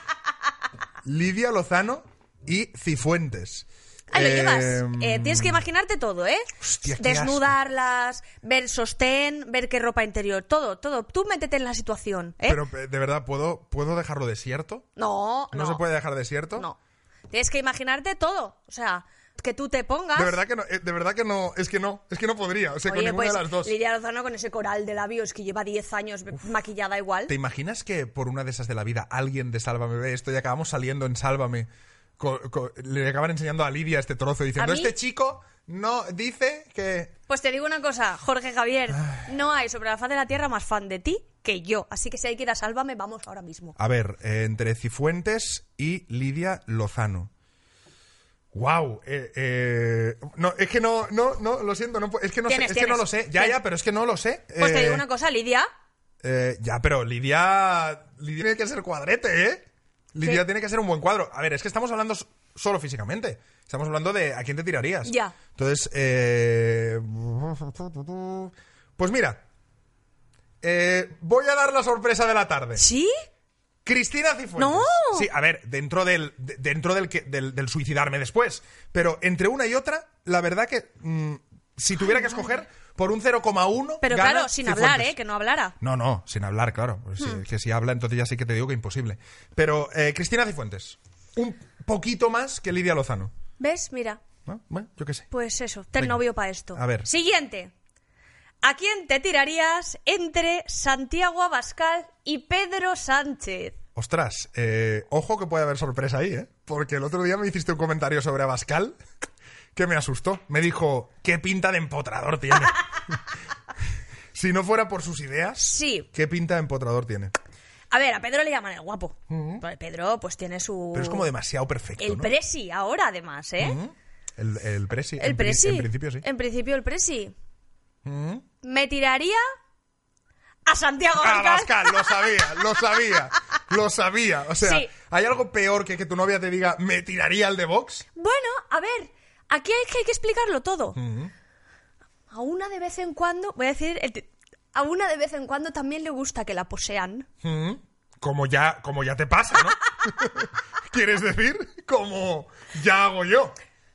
Lidia Lozano y Cifuentes. Ahí lo Eh, llevas. Eh, tienes que imaginarte todo, ¿eh? Hostia, qué Desnudarlas, ver sostén, ver qué ropa interior, todo, todo. Tú métete en la situación, ¿eh? Pero, eh, de verdad, ¿puedo, ¿puedo dejarlo desierto? no, ¿No, no. se puede dejar desierto? No. Tienes que imaginarte todo. O sea, que tú te pongas... De verdad que no, eh, de verdad que no, es que no, es que no podría, o sea, con Oye, ninguna pues, de las dos. Lidia Lozano con ese coral de labios que lleva diez años maquillada igual. ¿Te imaginas que por una de esas de la vida alguien de Sálvame ve esto y acabamos saliendo en Sálvame? co- co- le acaban enseñando a Lidia este trozo diciendo, ¿A mí? este chico no dice que... Pues te digo una cosa, Jorge Javier, no hay sobre la faz de la tierra más fan de ti que yo. Así que si hay que ir a Sálvame, vamos ahora mismo. A ver, eh, entre Cifuentes y Lidia Lozano. Wow, eh, eh, no, es que no, no, no, lo siento, no, pu- es que no sé, Tienes, es que no tienes. lo sé, ya, Tienes. ya, pero es que no lo sé. Pues te Eh, digo una cosa, Lidia, eh, ya, pero Lidia, Lidia tiene que ser cuadrete, ¿eh? Lidia ¿Qué? tiene que ser un buen cuadro. A ver, es que estamos hablando s- solo físicamente. Estamos hablando de a quién te tirarías. Ya. Entonces, eh... pues mira, eh, voy a dar la sorpresa de la tarde. ¿sí? Cristina Cifuentes. ¡No! Sí, a ver, dentro del de- dentro del, que, del del suicidarme después. Pero entre una y otra, la verdad que mm, si tuviera que escoger por un cero coma uno. Pero gana claro, sin Cifuentes. hablar, ¿eh? Que no hablara. No, no, sin hablar, claro. Pues sí, que si habla, entonces ya sí que te digo que imposible. Pero eh, Cristina Cifuentes, un poquito más que Lidia Lozano. ¿Ves? Mira, ¿No? Bueno, yo qué sé. pues eso, ten Venga. novio para esto. A ver. Siguiente. ¿A quién te tirarías entre Santiago Abascal y Pedro Sánchez? Ostras, eh, ojo que puede haber sorpresa ahí, ¿eh? Porque el otro día me hiciste un comentario sobre Abascal que me asustó. Me dijo, ¿qué pinta de empotrador tiene? Si no fuera por sus ideas, Sí. ¿qué pinta de empotrador tiene? A ver, a Pedro le llaman el guapo. Pues Pedro, pues tiene su... Pero es como demasiado perfecto, El ¿no? presi, ahora además, ¿eh? Ujú. El, el presi. El en, pri- presi. En principio sí. En principio el presi. Ujú. Me tiraría a Santiago Ah, Abascal. Abascal, lo sabía, lo sabía, lo sabía. O sea, Sí. ¿hay algo peor que que tu novia te diga, me tiraría al de Vox? Bueno, a ver, aquí hay que, hay que explicarlo todo. A una de vez en cuando, voy a decir, el ti- a una de vez en cuando también le gusta que la posean. Ujú. como ya, como ya te pasa, ¿no? ¿Quieres decir? Como ya hago yo.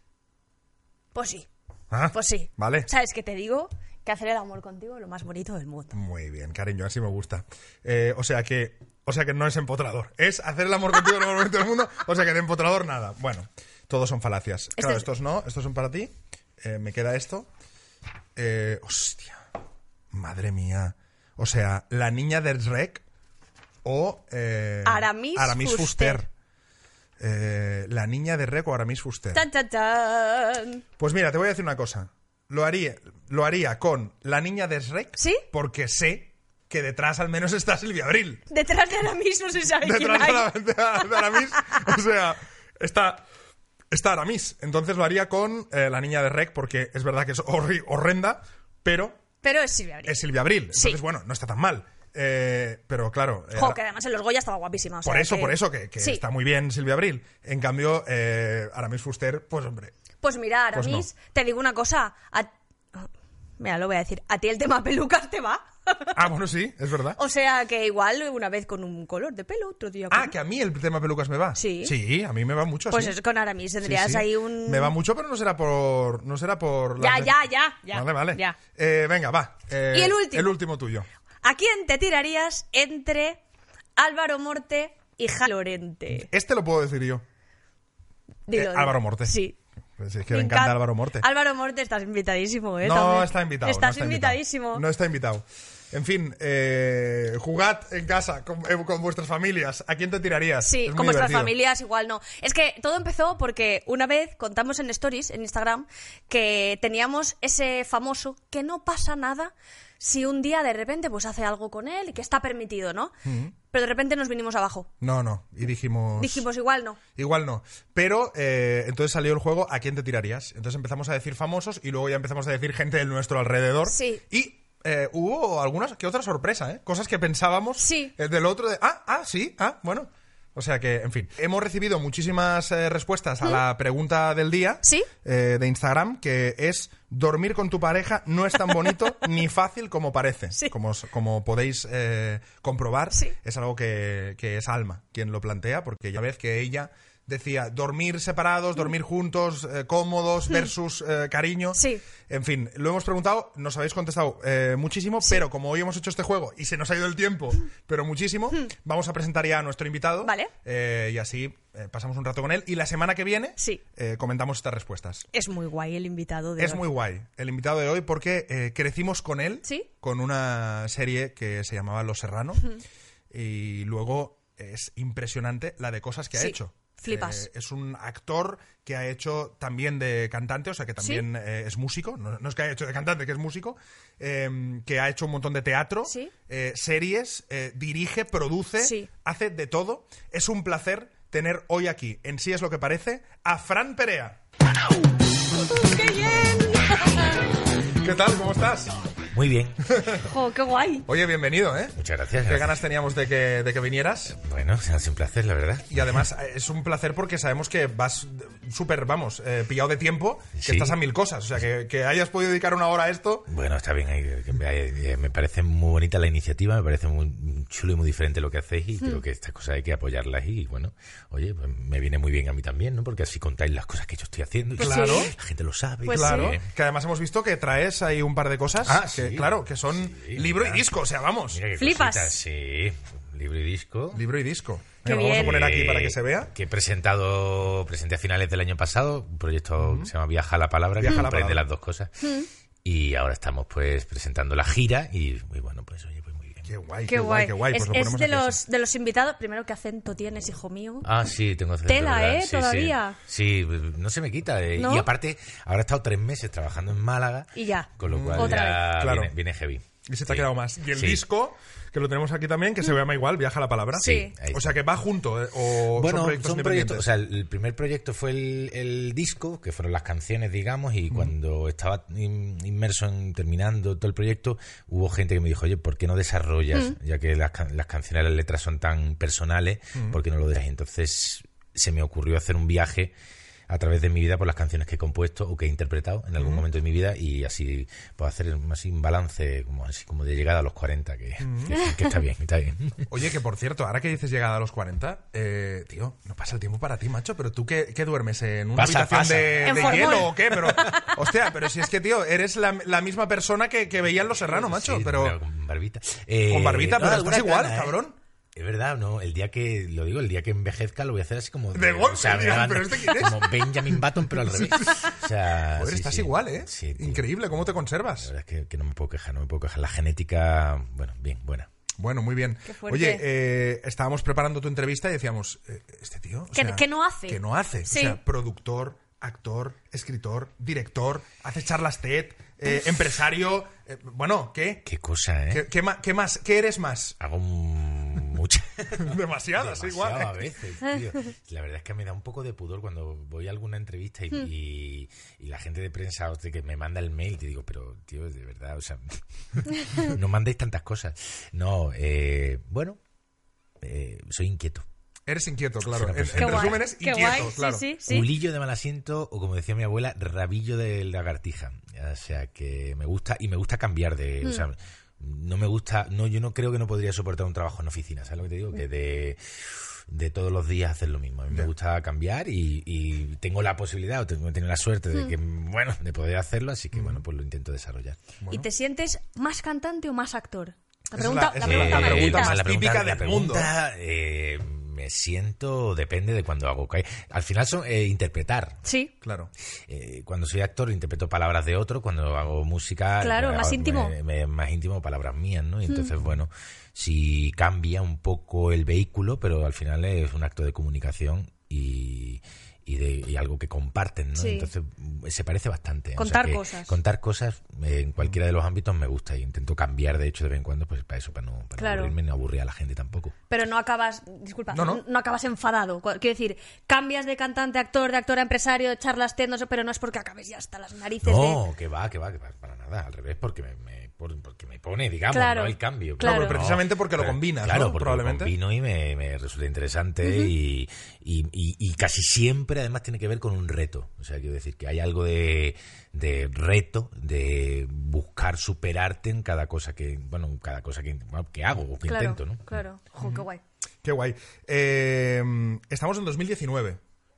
Pues sí. Ah, Pues sí. Vale. ¿Sabes qué te digo? Que hacer el amor contigo es lo más bonito del mundo. Muy bien, cariño, así me gusta. Eh, o sea que o sea que no es empotrador. Es hacer el amor contigo lo más bonito del mundo. O sea que de empotrador nada. Bueno, todos son falacias. Este Claro, es- estos no, estos son para ti. Eh, me queda esto. Eh, hostia. Madre mía. O sea, la niña del Shrek o... Eh, Aramis Aramis Fuster. Fuster. Eh, la niña de Shrek o Aramis Fuster. ¡Tan, tan, tan! Pues mira, te voy a decir una cosa. Lo haría, lo haría con la niña de Shrek. ¿Sí? Porque sé que detrás al menos está Silvia Abril. Detrás de Aramis no se sabe quién Detrás de, hay. la, de, de Aramis. O sea, está, está Aramis. Entonces lo haría con eh, la niña de Shrek porque es verdad que es horri- horrenda, pero Pero es Silvia Abril. es Silvia Abril. Entonces, Sí. bueno, no está tan mal. Eh, pero claro... eh, Jo, que además en los Goya estaba guapísima. o por sea eso, que- por eso, que, que Sí. está muy bien Silvia Abril. En cambio, eh, Aramis Fuster, pues hombre... Pues mira, Pues Aramis, te digo una cosa. A... Mira, lo voy a decir. A ti el tema pelucas te va. Ah, bueno, sí, es verdad. O sea que igual una vez con un color de pelo, otro día con... Ah, que a mí el tema pelucas me va. Sí. Sí, a mí me va mucho. Pues sí. eso, con Aramis Sí, tendrías sí. ahí un... Me va mucho, pero no será por... No será por... Ya, las- ya, ya, ya. Vale, vale. Ya. Eh, venga, va. Eh, Y el último. El último tuyo. ¿A quién te tirarías entre Álvaro Morte y Ja Lorente? Este lo puedo decir yo. Dilo, Eh, dilo. Álvaro Morte. Sí. Pues es que me encanta Álvaro Morte. Álvaro Morte, estás invitadísimo, ¿eh? No También. está invitado. no Estás está invitadísimo. Invitado. No está invitado. En fin, eh, jugad en casa con, eh, con vuestras familias. ¿A quién te tirarías? Sí, Es muy con vuestras divertido. familias igual no. Es que todo empezó porque una vez contamos en Stories, en Instagram, que teníamos ese famoso que no pasa nada si un día de repente pues hace algo con él y que está permitido, ¿no? Pero de repente nos vinimos abajo. No, no. Y dijimos... Dijimos igual no. Igual no. Pero eh, entonces salió el juego ¿a quién te tirarías? Entonces empezamos a decir famosos y luego ya empezamos a decir gente de nuestro alrededor. Sí. Y eh, hubo algunas que otra sorpresa, ¿eh? Cosas que pensábamos Sí. eh, del otro de... Ah, ah, sí, ah, bueno. O sea que, en fin, hemos recibido muchísimas eh, respuestas a la pregunta del día ¿Sí? eh, de Instagram, que es dormir con tu pareja no es tan bonito ni fácil como parece. Sí. Como, os- como podéis eh, comprobar, Sí. es algo que, que es Alma quien lo plantea, porque ya ves que ella decía dormir separados, dormir juntos, eh, cómodos versus eh, cariño. Sí. En fin, lo hemos preguntado, nos habéis contestado eh, muchísimo, pero como hoy hemos hecho este juego y se nos ha ido el tiempo, pero muchísimo, vamos a presentar ya a nuestro invitado. Vale. Eh, y así eh, pasamos un rato con él. Y la semana que viene Sí. eh, comentamos estas respuestas. Es muy guay el invitado de Es hoy. muy guay el invitado de hoy porque eh, crecimos con él, ¿Sí? con una serie que se llamaba Los Serrano. Y luego es impresionante la de cosas que ha Sí. hecho. Flipas. Eh, es un actor que ha hecho también de cantante, o sea que también eh, es músico, no, no es que haya hecho de cantante, que es músico, eh, que ha hecho un montón de teatro, Sí. eh, series, eh, dirige, produce, Sí. hace de todo. Es un placer tener hoy aquí, en Sí es lo que parece, a Fran Perea. ¡Qué bien! ¿Qué tal? ¿Cómo estás? Muy bien. Jo, ¡qué guay! Oye, bienvenido, ¿eh? Muchas gracias. Qué gracias. ganas teníamos de que, de que vinieras. Bueno, se hace un placer, la verdad. Y además eh, es un placer porque sabemos que vas súper, vamos, eh, pillado de tiempo, que Sí. estás a mil cosas. O sea, que, que hayas podido dedicar una hora a esto. Bueno, está bien. eh, que Me, eh, me parece muy bonita la iniciativa, me parece muy chulo y muy diferente lo que hacéis y creo que estas cosas hay que apoyarlas y bueno, oye, pues me viene muy bien a mí también, ¿no? Porque así contáis las cosas que yo estoy haciendo y Pues Claro. sí. la gente lo sabe. y Pues Claro. sí. Que además hemos visto que traes ahí un par de cosas. Ah, que, sí. claro, que son Sí, libro mira. y disco. O sea, vamos. Mira qué Flipas. cositas, sí, libro y disco. Libro y disco. Qué Venga, vamos a bien. poner aquí Eh, para que se vea. Que he presentado, presenté a finales del año pasado un proyecto que se llama Viaja la Palabra, Viaja que la comprende Palabra. las dos cosas. Y ahora estamos pues presentando la gira y, y bueno, pues oye, pues muy bien. Qué guay, ¡Qué guay! qué guay. Es, Pues lo es ponemos de, aquí, los, sí. de los invitados, primero, ¿qué acento tienes, hijo mío? Ah, sí, tengo acento, Tela, ¿verdad? ¿eh? Sí, sí. Todavía. Sí, no se me quita. eh. ¿No? Y aparte, ahora he estado tres meses trabajando en Málaga. Y ya. Con lo cual Otra ya vez. Claro. viene, viene heavy. Y se te ha Sí. quedado más. Y el Sí. disco, que lo tenemos aquí también, que se llama igual, Viaja la Palabra. Sí. Ahí O está. sea, que va junto, ¿eh? O Bueno, son proyectos son independientes. proyectos, o sea, el, el primer proyecto fue el, el disco, que fueron las canciones, digamos, y cuando estaba in- inmerso en terminando todo el proyecto, hubo gente que me dijo, oye, ¿por qué no desarrollas, ya que las, can- las canciones, las letras son tan personales, ¿por qué no lo dejas? Y entonces se me ocurrió hacer un viaje a través de mi vida por las canciones que he compuesto o que he interpretado en algún uh-huh. momento de mi vida, y así puedo hacer así un balance como así como de llegada a los cuarenta, que, uh-huh. que, que está bien, está bien. Oye, que por cierto, ahora que dices llegada a los cuarenta, eh, tío, no pasa el tiempo para ti, macho, pero tú qué, qué duermes en una pasa, habitación pasa. de, En de formol. hielo o qué, pero hostia, pero si es que, tío, eres la, la misma persona que, que veía en Los Serrano, macho, Sí, pero con barbita. Eh, con barbita, no, pero alguna estás igual, cana, ¿eh? cabrón. Es verdad, no, el día que, lo digo, el día que envejezca lo voy a hacer así como... De golpe, o sea, me digo, van- ¿pero este quién es? Como Benjamin Button, pero al revés. O sea, Joder, sí, estás sí. igual, ¿eh? Sí, tío. Increíble, ¿cómo te La conservas? verdad es que, que no me puedo quejar, no me puedo quejar. La genética, bueno, bien, buena. Bueno, muy bien. Qué fuerte. Oye, eh, estábamos preparando tu entrevista y decíamos, eh, este tío... o ¿Qué- sea, qué no hace? ¿Qué no hace? Sí. O sea, productor, actor, escritor, director, hace charlas TED, eh, empresario... eh, bueno, ¿qué? Qué cosa, ¿eh? ¿Qué, qué ma- qué más? ¿Qué eres más? Hago un- mucha... Demasiadas, igual. Demasiado a veces, tío. La verdad es que me da un poco de pudor cuando voy a alguna entrevista y, y, y la gente de prensa o de que me manda el mail, te digo, pero tío, de verdad, o sea, no mandéis tantas cosas. No, eh, bueno, eh, soy inquieto. Eres inquieto, claro. En, Qué en guay, resumen, es qué inquieto, guay, claro. sí, sí, sí. Culillo de mal asiento, o como decía mi abuela, rabillo de lagartija. O sea, que me gusta, y me gusta cambiar de... O sea, no me gusta... no Yo no creo que no podría soportar un trabajo en oficina, ¿sabes lo que te digo? Que de... de todos los días hacer lo mismo. A mí me Ya. gusta cambiar y, y tengo la posibilidad, o tengo, tengo la suerte de que, bueno, de poder hacerlo, así que, bueno, pues lo intento desarrollar. ¿Y te sientes más cantante o más actor? La Esa es pregunta, la- la esa es pregunta la pregunta maldita. más la pregunta- típica la del mundo. pregunta, eh, me siento, depende de cuando hago. que Al final son eh, interpretar. Sí. Claro. Eh, cuando soy actor interpreto palabras de otro, cuando hago música... Claro, eh, más hago- íntimo. me- me- más íntimo, palabras mías, ¿no? Y entonces, bueno, si cambia un poco el vehículo, pero al final es un acto de comunicación y... Y, de, y algo que comparten, ¿no? Sí. Entonces mm, se parece bastante. Contar O sea que cosas. Contar cosas eh, en cualquiera de los ámbitos me gusta y intento cambiar, de hecho, de vez en cuando, pues para eso, para no, para Claro. no aburrirme, no aburrir a la gente tampoco. Pero no acabas, disculpa, No, no, no. acabas enfadado. Cu- Quiero decir, cambias de cantante, a actor, de actor a empresario, de charlas TED, no sé, pero no es porque acabes ya hasta las narices No, de... que va, que va, que va, para nada, al revés, porque me, me- por- porque me pone, digamos, Claro, no el cambio. claro. No, pero precisamente porque lo Claro, combinas, claro, ¿no? porque Probablemente. lo combino y me, me resulta interesante y, y, y- y casi siempre además tiene que ver con un reto. O sea, quiero decir que hay algo de, de reto, de buscar superarte en cada cosa que, bueno, en cada cosa que, bueno, que hago o que Claro, intento, ¿no? claro. Jo, qué guay. Qué guay. Eh, estamos en dos mil diecinueve.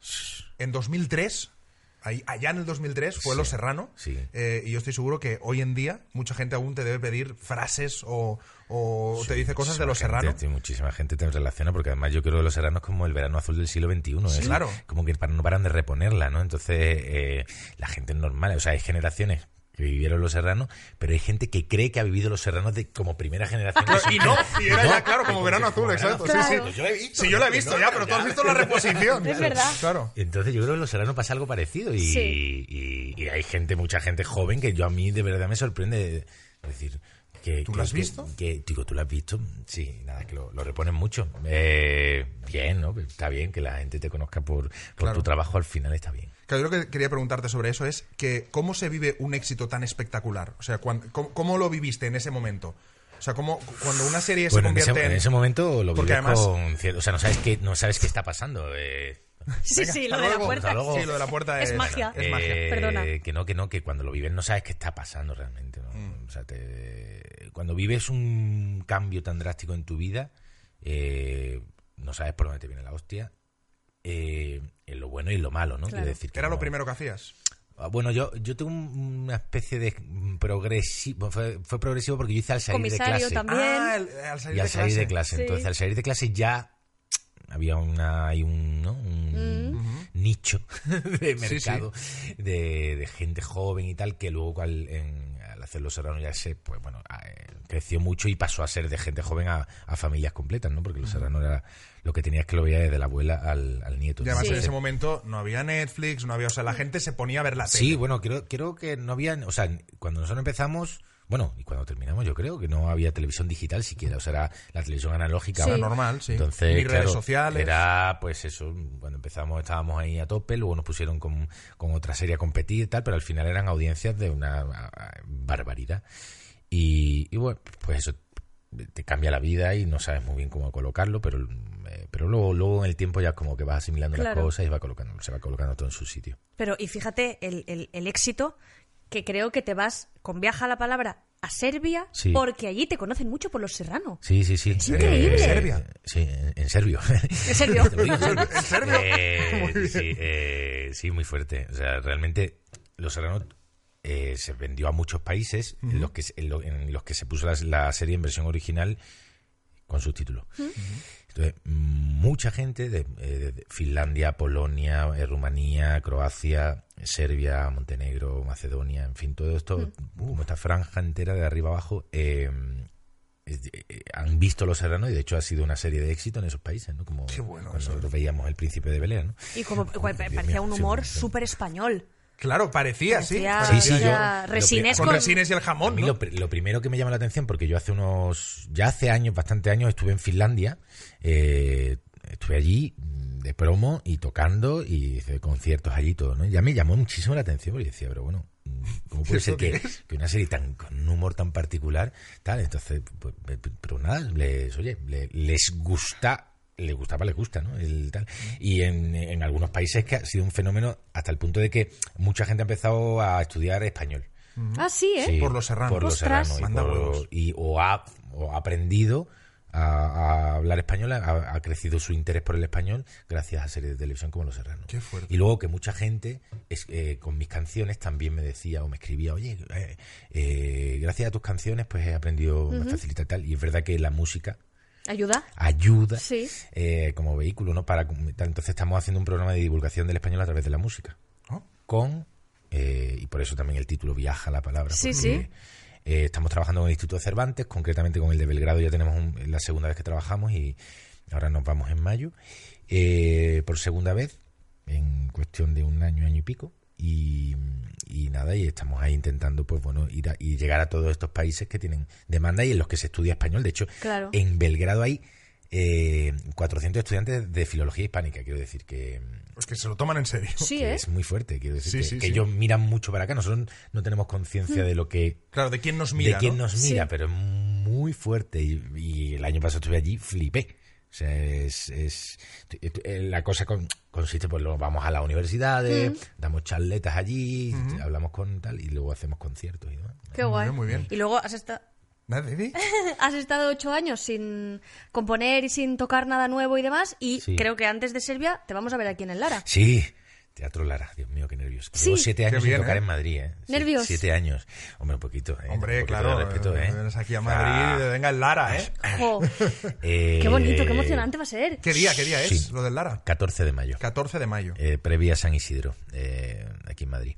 En dos mil tres, ahí, allá en el dos mil tres, fue Sí, Los Serrano. sí. Eh, y yo estoy seguro que hoy en día mucha gente aún te debe pedir frases o, o te Sí, dice cosas de muchísima Los gente, Serrano. tío, muchísima gente te relaciona porque además yo creo que Los Serranos es como el verano azul del siglo veintiuno. Sí, es claro. Como que para- no paran de reponerla, ¿no? Entonces eh, la gente es normal, o sea, hay generaciones que vivieron Los Serranos, pero hay gente que cree que ha vivido Los Serranos de, como primera generación. Claro, y no, y era No, ya, claro, como Verano Azul, Verano exacto. Azul. Sí, sí. Claro. Yo lo he visto. Sí, yo lo he visto No, ya, no, pero tú ya. has visto la reposición. Es verdad. Claro. Entonces yo creo que Los Serranos pasa algo parecido y, Sí. y, y hay gente, mucha gente joven que yo a mí de verdad me sorprende. Es decir, que, ¿Tú que- lo has que- visto? Que, digo, ¿tú lo has visto? Sí, nada, que lo, lo reponen mucho. Eh, bien, ¿no? Está bien que la gente te conozca por, por Claro. tu trabajo, al final está bien. Claro, yo lo que quería preguntarte sobre eso es que ¿cómo se vive un éxito tan espectacular? O sea, cuan- ¿cómo, cómo lo viviste en ese momento? O sea, ¿cómo, cuando una serie Bueno, se en ese, convierte en... en ese momento lo Porque vives además- con cierto... O sea, no sabes qué, no sabes qué está pasando. Eh, Sí, Venga, sí, hasta lo de la luego, puerta. hasta luego. Sí, lo de la puerta es, Es magia. Es magia. Eh, Perdona. Que no, que no, que cuando lo vives no sabes qué está pasando realmente. ¿no? Mm. O sea, te- cuando vives un cambio tan drástico en tu vida, eh, no sabes por dónde te viene la hostia, eh, en lo bueno y en lo malo, ¿no? Claro. Quiero decir que Era lo no- primero que hacías. Ah, Bueno, yo, yo tengo un- una especie de progresivo, fue, fue progresivo porque yo hice al salir de Comisario clase. también. Ah, el- al salir Y al de salir clase. de clase. Sí. Entonces, al salir de clase ya había una hay un, ¿no? un Ujú. nicho de Sí, mercado De, de gente joven y tal que luego al, en- al hacer Los Serranos ya se pues bueno a- eh, creció mucho y pasó a ser de gente joven a, a familias completas, ¿no? Porque Los Serranos era lo que tenías que lo veía desde la abuela al, al nieto. Y además Sí. en ese momento no había Netflix, no había... O sea, la gente se ponía a ver la tele. Sí, bueno, creo, creo que no había, o sea, cuando nosotros empezamos, bueno, y cuando terminamos yo creo que no había televisión digital siquiera, o sea, era la televisión analógica. Sí. Era normal, sí. Entonces, Ni redes claro, sociales. era pues eso, cuando empezamos estábamos ahí a tope, luego nos pusieron con, con otra serie a competir y tal, pero al final eran audiencias de una a- a- barbaridad. Y, y bueno, pues eso, te cambia la vida y no sabes muy bien cómo colocarlo, pero eh, pero luego luego en el tiempo ya como que vas asimilando Claro. las cosas y va colocando, se va colocando todo en su sitio. Pero, y fíjate el, el, el éxito que creo que te vas con Viaja la Palabra a Serbia, Sí. porque allí te conocen mucho por Los Serrano. Sí, sí, sí. Es increíble. ¿En Serbia? Sí, en, en serbio. ¿En serio? Te lo digo en serbio. ¿En serbio? Eh, Muy bien. sí, eh, sí, muy fuerte. O sea, realmente Los Serrano eh, se vendió a muchos países en, los que, se- en, lo- en los que se puso la, la serie en versión original con subtítulos. Entonces, mucha gente de, eh, de Finlandia, Polonia, eh, Rumanía, Croacia, Serbia, Montenegro, Macedonia, en fin, todo esto, uh, como esta franja entera de arriba abajo, eh, es- eh, han visto Los Serrano y de hecho ha sido una serie de éxito en esos países, ¿no? Como Qué bueno cuando eso. nosotros veíamos El Príncipe de Bel-Air, ¿no? Y como Dios parecía mío, un sí, humor sí. súper español. Claro, parecía, sí. Parecía- parecía Sí, sí, yo- ya lo pri- resines Con con... resines y el A jamón, mí ¿no? lo, pri- lo primero que me llama la atención, porque yo hace unos, ya hace años, bastante años, estuve en Finlandia, eh, estuve allí mm, de promo y tocando y hice conciertos allí y todo, ¿no? Ya me llamó muchísimo la atención porque decía, pero bueno, mm, ¿cómo puede ser ¿Esto qué que, es? que una serie tan con un humor tan particular, tal? Entonces, pues, pues, pero nada, les, oye, le- les gusta. Les gustaba, les gusta, ¿no? El tal. Y en, en algunos países que ha sido un fenómeno hasta el punto de que mucha gente ha empezado a estudiar español. Ah, sí, ¿eh? Sí, Por Los Serrano. Por Los Ostras. Serrano. Y Manda por- huevos. y- o, ha, o ha aprendido a, a hablar español, ha, ha crecido su interés por el español gracias a series de televisión como Los Serrano. Qué fuerte. Y luego que mucha gente es, eh, con mis canciones también me decía o me escribía, oye, eh, eh, gracias a tus canciones pues he aprendido, me facilita y tal. Y es verdad que la música ¿Ayuda? ayuda Sí. eh, como vehículo, ¿no? Para entonces estamos haciendo un programa de divulgación del español a través de la música. Oh. Con eh, y por eso también el título Viaja la palabra. Sí, porque, sí. eh, estamos trabajando con el Instituto Cervantes, concretamente con el de Belgrado ya tenemos un- la segunda vez que trabajamos y ahora nos vamos en mayo eh, por segunda vez en cuestión de un año, año y pico. Y, y nada, y estamos ahí intentando pues bueno ir a, y llegar a todos estos países que tienen demanda y en los que se estudia español. De hecho, Claro. en Belgrado hay eh, cuatrocientos estudiantes de filología hispánica, quiero decir que, Pues que se lo toman en serio. Sí, que ¿eh? es muy fuerte, quiero decir Sí, que, sí, que sí. ellos miran mucho para acá. Nosotros no tenemos conciencia de lo que Claro, de quién nos mira, de quién ¿no? nos mira, Sí. pero es muy fuerte y, y el año pasado estuve allí, flipé. O sea, es, es la cosa con- consiste, pues luego vamos a las universidades, Mm. damos charletas allí, hablamos con tal y luego hacemos conciertos y demás. Qué Muy guay. bien, muy bien. Y luego has, esta- ¿Nada, Didi? has estado ocho años sin componer y sin tocar nada nuevo y demás, y Sí. creo que antes de Serbia te vamos a ver aquí en el Lara. Sí, Teatro Lara, Dios mío, qué nervios. Sí. Llevo siete años Qué bien, sin tocar ¿eh? en Madrid, ¿eh? Sí, ¿Nervios? Siete años. Hombre, un poquito, ¿eh? Hombre, Un poquito claro. de respeto, ¿eh? Vienes aquí a Madrid, Ah. venga el Lara, ¿eh? Jo, Eh, qué bonito, qué emocionante va a ser. ¿Qué día, qué día es Sí. lo del Lara? catorce de mayo. catorce de mayo. Eh, previa a San Isidro, eh, aquí en Madrid.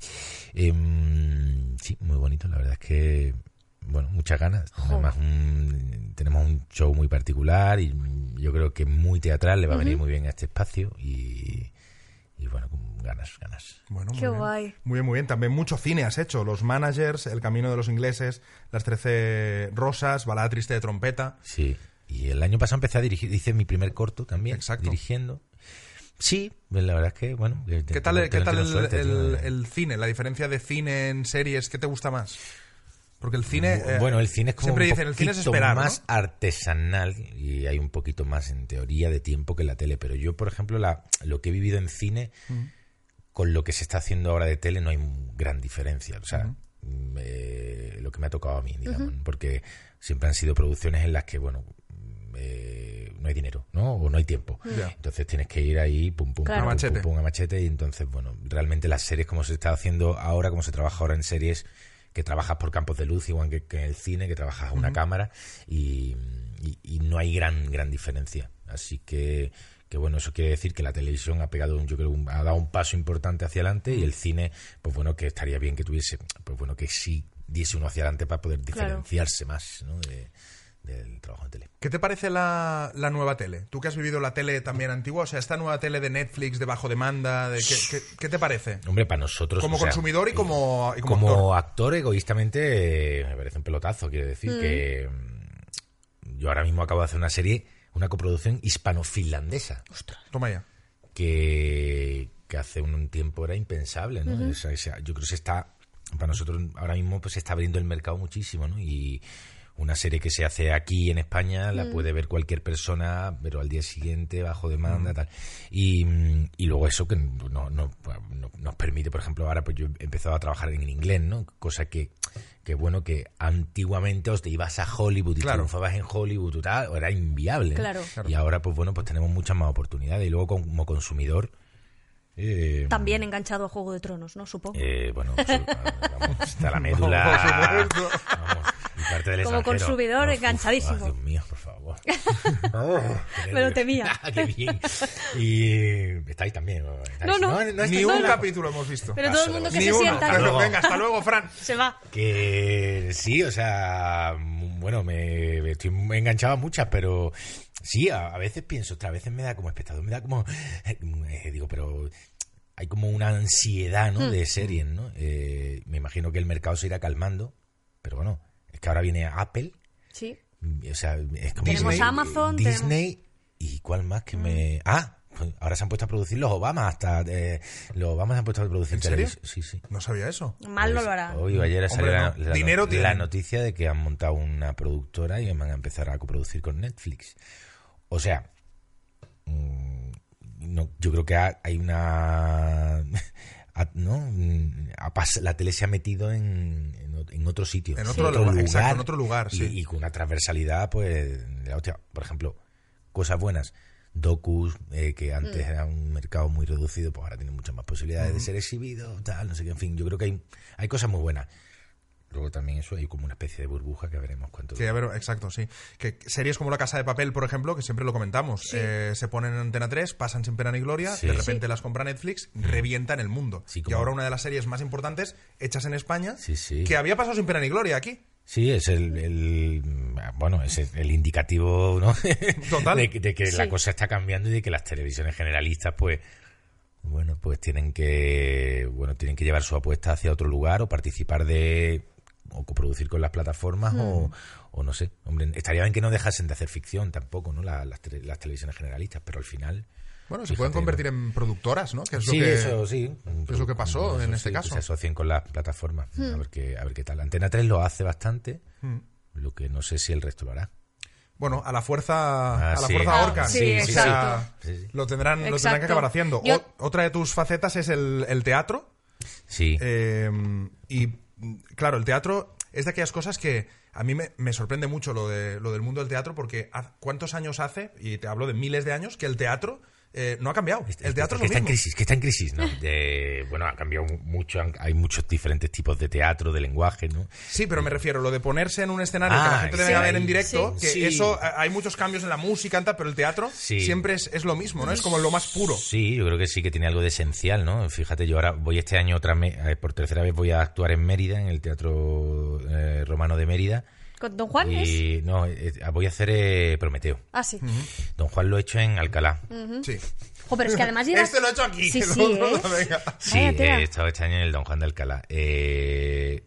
Em, sí, muy bonito, la verdad es que, bueno, muchas ganas. Además, un- tenemos un show muy particular y yo creo que muy teatral, le va a venir muy bien a este espacio y, y bueno, con ganas, ganas. Bueno, muy Qué bien. guay. Muy bien, muy bien. También mucho cine has hecho. Los Managers, El Camino de los Ingleses, Las Trece Rosas, Balada Triste de Trompeta. Sí, y el año pasado empecé a dirigir, hice mi primer corto también, Exacto. dirigiendo. Sí, pues la verdad es que, bueno... ¿Qué tal, ¿qué tal el, el- el cine? La diferencia de cine en series, ¿qué te gusta más? Porque el cine... eh, Bueno, el cine es como siempre un dicen, el cine es poquito esperar, más ¿no? artesanal y hay un poquito más, en teoría, de tiempo que en la tele. Pero yo, por ejemplo, la, lo que he vivido en cine con lo que se está haciendo ahora de tele no hay gran diferencia. O sea, mm, eh, lo que me ha tocado a mí, digamos, porque siempre han sido producciones en las que, bueno, eh, no hay dinero, ¿no? O no hay tiempo. Ya. Entonces tienes que ir ahí, pum, pum, Claro. pum, A machete. pum, pum, a machete. Y entonces, bueno, realmente las series, como se está haciendo ahora, como se trabaja ahora en series, que trabajas por campos de luz, igual que, que en el cine, que trabajas a una cámara, y, y- y no hay gran gran diferencia. Así que, que bueno, eso quiere decir que la televisión ha pegado, un, yo creo, un- ha dado un paso importante hacia adelante, y el cine, pues bueno, que estaría bien que tuviese, pues bueno, que sí diese uno hacia adelante para poder Claro. diferenciarse más, ¿no? de- del trabajo en tele. ¿Qué te parece la, la nueva tele? Tú que has vivido la tele también antigua, o sea, esta nueva tele de Netflix, de bajo demanda, de, ¿qué, qué, qué te parece? Hombre, para nosotros... Como o sea, consumidor y como, y como, como actor. actor, egoístamente, eh, me parece un pelotazo. Quiero decir que mm, yo ahora mismo acabo de hacer una serie, una coproducción hispano-finlandesa, Toma ya. que, que hace un, un tiempo era impensable, ¿no? O sea, o sea, yo creo que se está, para nosotros ahora mismo, pues se está abriendo el mercado muchísimo, ¿no? Y una serie que se hace aquí en España la mm. puede ver cualquier persona, pero al día siguiente bajo demanda, mm. tal. Y, y luego eso que no, no, no nos permite, por ejemplo, ahora pues yo he empezado a trabajar en inglés, ¿no? Cosa que, que bueno, que antiguamente os te ibas a Hollywood y claro. triunfabas en Hollywood y tal, era inviable. Claro. Y ahora, pues bueno, pues tenemos muchas más oportunidades. Y luego como consumidor... Eh, También enganchado a Juego de Tronos, ¿no? Supongo. Eh, bueno, vamos, está la médula. No, vamos, y parte del como extranjero. Consumidor, Uf, enganchadísimo. Uf, oh, Dios mío, por favor. Oh, me lo temía. Qué bien. Y estáis también. ¿Estáis? No, no. no, no Ni no, un no. capítulo hemos visto. Pero todo el mundo que Ni se uno. sienta. Pero luego. Venga, hasta luego, Fran. Se va. Que sí, o sea, bueno, me estoy enganchado a muchas, pero sí, a, a veces pienso, otras veces me da como espectador, me da como, eh, digo, pero hay como una ansiedad, ¿no? Mm. De series, ¿no? Eh, me imagino que el mercado se irá calmando, pero bueno, es que ahora viene Apple. Sí. O sea, es como tenemos Disney, Amazon, Disney tenemos... y cuál más que me... Ah, ahora se han puesto a producir los Obama, hasta eh, los Obama se han puesto a producir ¿En serio? televisión. Sí, sí. No sabía eso. Mal no lo harán. Hoy o ayer salió Hombre, la, no. la, Dinero la, la noticia de que han montado una productora y van a empezar a coproducir con Netflix. O sea, mmm, no, yo creo que hay una... ¿no? La tele se ha metido en, en otro sitio. En otro, sí. lugar, exacto, en otro lugar, y, sí. Y con una transversalidad, pues, de la hostia. Por ejemplo, cosas buenas. Docus, eh, que antes mm. era un mercado muy reducido, pues ahora tiene muchas más posibilidades mm. de ser exhibido, tal, no sé qué, en fin, yo creo que hay, hay cosas muy buenas. Luego también eso, hay como una especie de burbuja que veremos cuánto... Que a ver, exacto, sí. Que series como La Casa de Papel, por ejemplo, que siempre lo comentamos, sí. eh, se ponen en Antena tres, pasan sin pena ni gloria, sí. de repente sí. las compra Netflix, mm. revientan el mundo. Sí, como... Y ahora una de las series más importantes hechas en España, sí, sí. que había pasado sin pena ni gloria aquí. Sí, es el, el bueno, es el, el indicativo, ¿no? Total. de, de que sí. la cosa está cambiando y de que las televisiones generalistas, pues, bueno, pues tienen que, bueno, tienen que llevar su apuesta hacia otro lugar o participar de, o coproducir con las plataformas mm. o, o no sé. Hombre, estaría bien que no dejasen de hacer ficción tampoco, ¿no? La, las, tele, las televisiones generalistas, pero al final... Bueno, se pueden convertir en productoras, ¿no? Que es sí, lo que, eso sí. Es lo que pasó eso, en este sí, caso. Se asocien con las plataformas. Hmm. A ver qué, a ver qué tal. Antena tres lo hace bastante, hmm. lo que no sé si el resto lo hará. Bueno, a la fuerza ah, a la sí. fuerza ahorcan. Ah, sí, sí, exacto. sí, sí. Lo tendrán, exacto. lo tendrán que acabar haciendo. Yo... O, otra de tus facetas es el, el teatro. Sí. Eh, y claro, el teatro es de aquellas cosas que a mí me, me sorprende mucho lo de lo del mundo del teatro, porque ¿cuántos años hace? Y te hablo de miles de años que el teatro Eh, no ha cambiado. El teatro que, es lo está mismo. en crisis, que está en crisis, ¿no? De, bueno, ha cambiado mucho, hay muchos diferentes tipos de teatro, de lenguaje, ¿no? Sí, pero me refiero, lo de ponerse en un escenario ah, que la gente te venga a ver en directo, sí, que sí. eso, hay muchos cambios en la música, pero el teatro sí. siempre es, es lo mismo, ¿no? Es como lo más puro. Sí, yo creo que sí que tiene algo de esencial, ¿no? Fíjate, yo ahora voy este año otra me- por tercera vez voy a actuar en Mérida, en el Teatro eh, Romano de Mérida. ¿Con Don Juan y, es? No, eh, voy a hacer eh, Prometeo. Ah, sí. Uh-huh. Don Juan lo he hecho en Alcalá. Uh-huh. Sí. Jo, pero es que además llevas... Este lo he hecho aquí. Sí, que sí, no, no, ¿eh? no, venga. Sí, Vaya he estado este año en el Don Juan de Alcalá. Eh,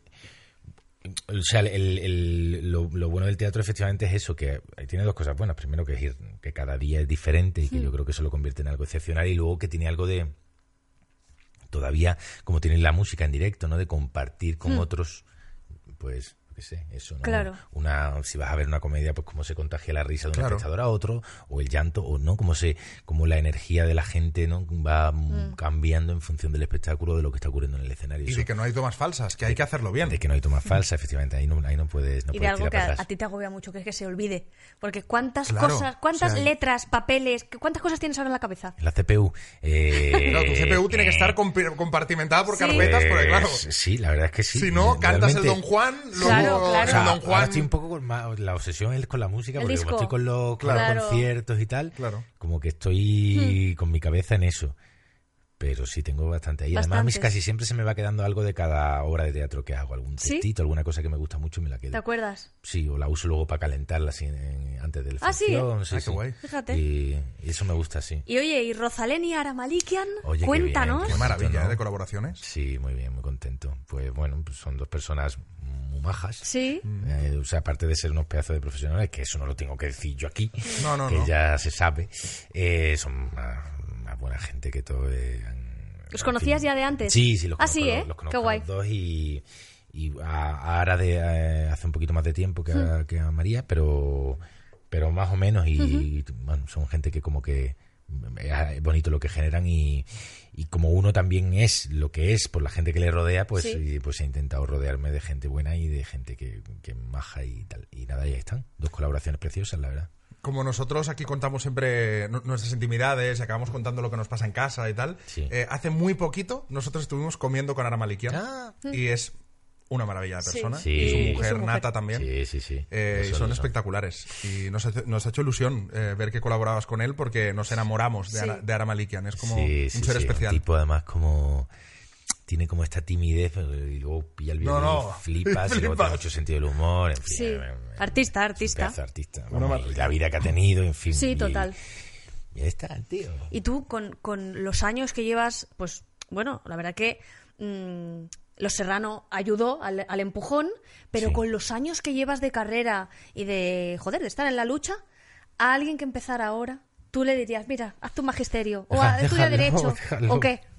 o sea, el, el, lo, lo bueno del teatro efectivamente es eso, que tiene dos cosas buenas. Primero, que, es ir, que cada día es diferente y que mm. yo creo que eso lo convierte en algo excepcional. Y luego que tiene algo de... Todavía, como tiene la música en directo, ¿no? De compartir con mm. otros, pues... Sé, eso, ¿no? Claro. Una, si vas a ver una comedia, pues cómo se contagia la risa de un claro. espectador a otro, o el llanto, o no, cómo se, cómo la energía de la gente, ¿no? Va mm. cambiando en función del espectáculo, de lo que está ocurriendo en el escenario. Y eso, de que no hay tomas falsas, que hay que hacerlo bien. De que no hay tomas falsas, efectivamente, ahí no, ahí no puedes, no y puedes de algo que a, a, a ti te agobia mucho, que es que se olvide. Porque cuántas claro, cosas, cuántas o sea, letras, papeles, cuántas cosas tienes ahora en la cabeza. La C P U. Eh, claro, tu C P U eh, tiene que estar comp- compartimentada por sí. carpetas, porque claro. Sí, la verdad es que sí. Si no, cantas el Realmente, Don Juan, luego claro, claro. el Don Juan. Ahora estoy un poco con más, la obsesión es con la música, El porque disco. como estoy con los, con Claro. los conciertos y tal, Claro. como que estoy Hmm. con mi cabeza en eso. Pero sí tengo bastante ahí. Además, a mí Bastantes. casi siempre se me va quedando algo de cada obra de teatro que hago. Algún ¿Sí? textito, alguna cosa que me gusta mucho y me la quedo. ¿Te acuerdas? Sí, o la uso luego para calentarla así en- antes del Ah, ¿sí? función. Ah, qué guay. Fíjate. Y, y eso me gusta, sí. Y oye, y Rosalén y Aramalikian, Oye, qué cuéntanos. bien, Qué maravilla, ¿no? ¿eh? De colaboraciones. Sí, muy bien, muy contento. Pues bueno, pues son dos personas muy majas. Sí. Eh, o sea, aparte de ser unos pedazos de profesionales, que eso no lo tengo que decir yo aquí, No, no, que no. ya se sabe, eh, son una, una buena gente que todo... Eh, ¿Los en conocías fin. ya de antes? Sí, sí, los Ah, conozco, sí, ¿eh? los conozco Qué guay. los dos y, y a, a Ara de, eh, hace un poquito más de tiempo que a, que a María, pero pero más o menos, y, uh-huh. y bueno, son gente que como que es bonito lo que generan, y, y como uno también es lo que es por la gente que le rodea, pues, sí. y, pues he intentado rodearme de gente buena y de gente que, que maja y tal. Y nada, ahí están. Dos colaboraciones preciosas, la verdad. Como nosotros aquí contamos siempre nuestras intimidades y acabamos contando lo que nos pasa en casa y tal, sí. eh, hace muy poquito nosotros estuvimos comiendo con Ara Malikian, ah. y es una maravilla de persona, sí. y su Sí. mujer, su mujer Nata también, sí, sí, sí. Eh, y son, son espectaculares, y nos ha, nos ha hecho ilusión eh, ver que colaborabas con él, porque nos enamoramos de, sí. Ara, de Ara Malikian, es como sí, un sí, ser sí. especial. Un tipo además como... tiene como esta timidez, y luego pilla el violín, no, no. flipas, y luego tiene mucho sentido del humor, en fin. Sí, eh, artista, artista. artista. Vamos, y la vida que ha tenido, en fin. Sí, y, total. Y ahí está, tío. Y tú, con, con los años que llevas, pues, bueno, la verdad que mmm, Los Serrano ayudó al, al empujón, pero sí. con los años que llevas de carrera y de, joder, de estar en la lucha, a alguien que empezara ahora, tú le dirías, mira, haz tu magisterio, o Deja, estudia Derecho, déjalo. ¿o qué?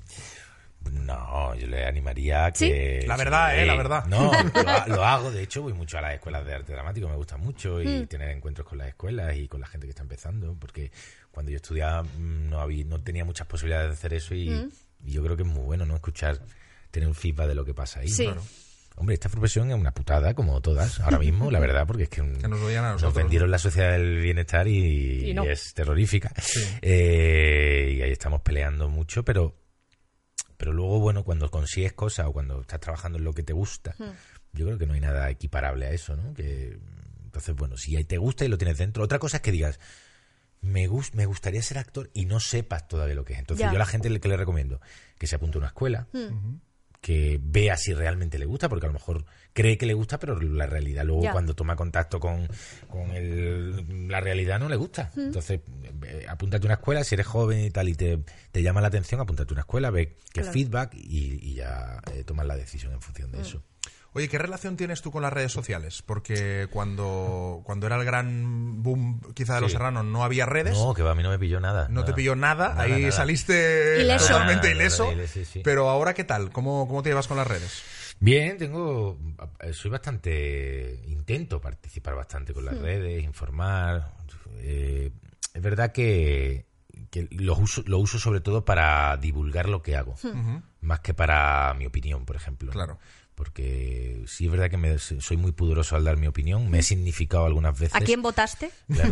No, yo le animaría a que... ¿Sí? La verdad, sí, eh, la verdad. No, lo, lo hago, de hecho voy mucho a las escuelas de arte dramático, me gusta mucho, y mm. tener encuentros con las escuelas y con la gente que está empezando, porque cuando yo estudiaba no había, no tenía muchas posibilidades de hacer eso, y, mm. y yo creo que es muy bueno, ¿no? Escuchar, tener un feedback de lo que pasa ahí. Sí. Claro. Hombre, esta profesión es una putada, como todas, ahora mismo, la verdad, porque es que, que nos, a nos vendieron la sociedad del bienestar y, y, no. y es terrorífica. Sí. Eh, y ahí estamos peleando mucho, pero... Pero luego, bueno, cuando consigues cosas o cuando estás trabajando en lo que te gusta, hmm. yo creo que no hay nada equiparable a eso, ¿no? Que, entonces, bueno, si ahí te gusta y lo tienes dentro. Otra cosa es que digas, me, gust, me gustaría ser actor y no sepas todavía lo que es. Entonces, ya. yo a la gente le, que le recomiendo que se apunte a una escuela, hmm. que vea si realmente le gusta, porque a lo mejor cree que le gusta, pero la realidad luego ya. cuando toma contacto con, con el, la realidad no le gusta. Hmm. Entonces, eh, apúntate a una escuela, si eres joven y tal y te, te llama la atención, apúntate a una escuela, ve qué claro. feedback y, y ya eh, tomas la decisión en función de hmm. eso. Oye, ¿qué relación tienes tú con las redes sociales? Porque cuando, cuando era el gran boom quizá de sí. Los Serranos no había redes. No, que va, a mí no me pilló nada. No nada. te pilló nada, nada ahí nada. saliste ileso. totalmente nada, ileso. nada, ileso sí, sí. Pero ahora, ¿qué tal? ¿Cómo, cómo te llevas con las redes? Bien, tengo, soy bastante, intento participar bastante con las hmm. redes, informar. Eh, es verdad que, que lo uso, lo uso sobre todo para divulgar lo que hago, uh-huh. más que para mi opinión, por ejemplo. Claro. Porque sí es verdad que me, soy muy pudoroso al dar mi opinión. Me he significado algunas veces. ¿A quién votaste? Claro.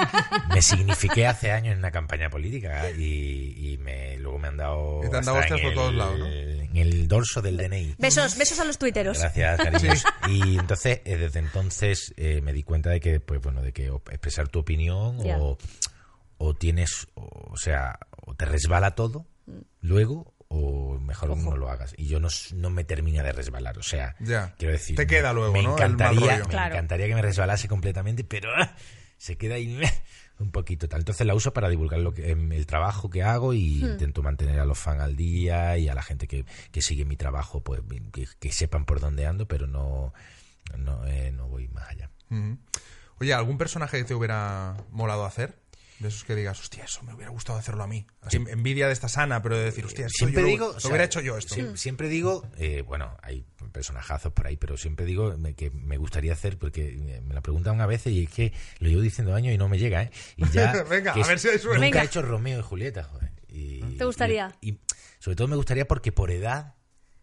Me signifiqué hace años en una campaña política y, y me, luego me han dado... Y te han dado hostias por todos lados, ¿no? En el dorso del D N I. Besos, besos a los tuiteros. Gracias, cariños. Sí. Y entonces, eh, desde entonces eh, me di cuenta de que, pues bueno, de que expresar tu opinión yeah. o, o tienes, o, o sea, o te resbala todo, mm. luego... o mejor Ojo. no lo hagas. Y yo no, no me termina de resbalar. O sea, ya. quiero decir... Te queda luego, me ¿no? Encantaría, me claro. encantaría que me resbalase completamente, pero ¡ah! se queda ahí un poquito tal. Entonces la uso para divulgar lo que, el trabajo que hago y hmm. intento mantener a los fans al día y a la gente que, que sigue mi trabajo, pues que, que sepan por dónde ando, pero no, no, eh, no voy más allá. Mm-hmm. Oye, ¿algún personaje que te hubiera molado hacer? De esos que digas, hostia, eso me hubiera gustado hacerlo a mí. Así, sí. Envidia de esta sana, pero de decir, hostia, siempre yo digo, lo, o lo sea, hubiera hecho yo esto. Siempre, siempre digo, eh, bueno, hay personajazos por ahí, pero siempre digo que me gustaría hacer, porque me la preguntan una vez y es que lo llevo diciendo años y no me llega, ¿eh? Y ya, Venga, a ver si hay suerte. Nunca Venga. he hecho Romeo y Julieta, joder. Y, ¿Te gustaría? Y, y sobre todo me gustaría porque por edad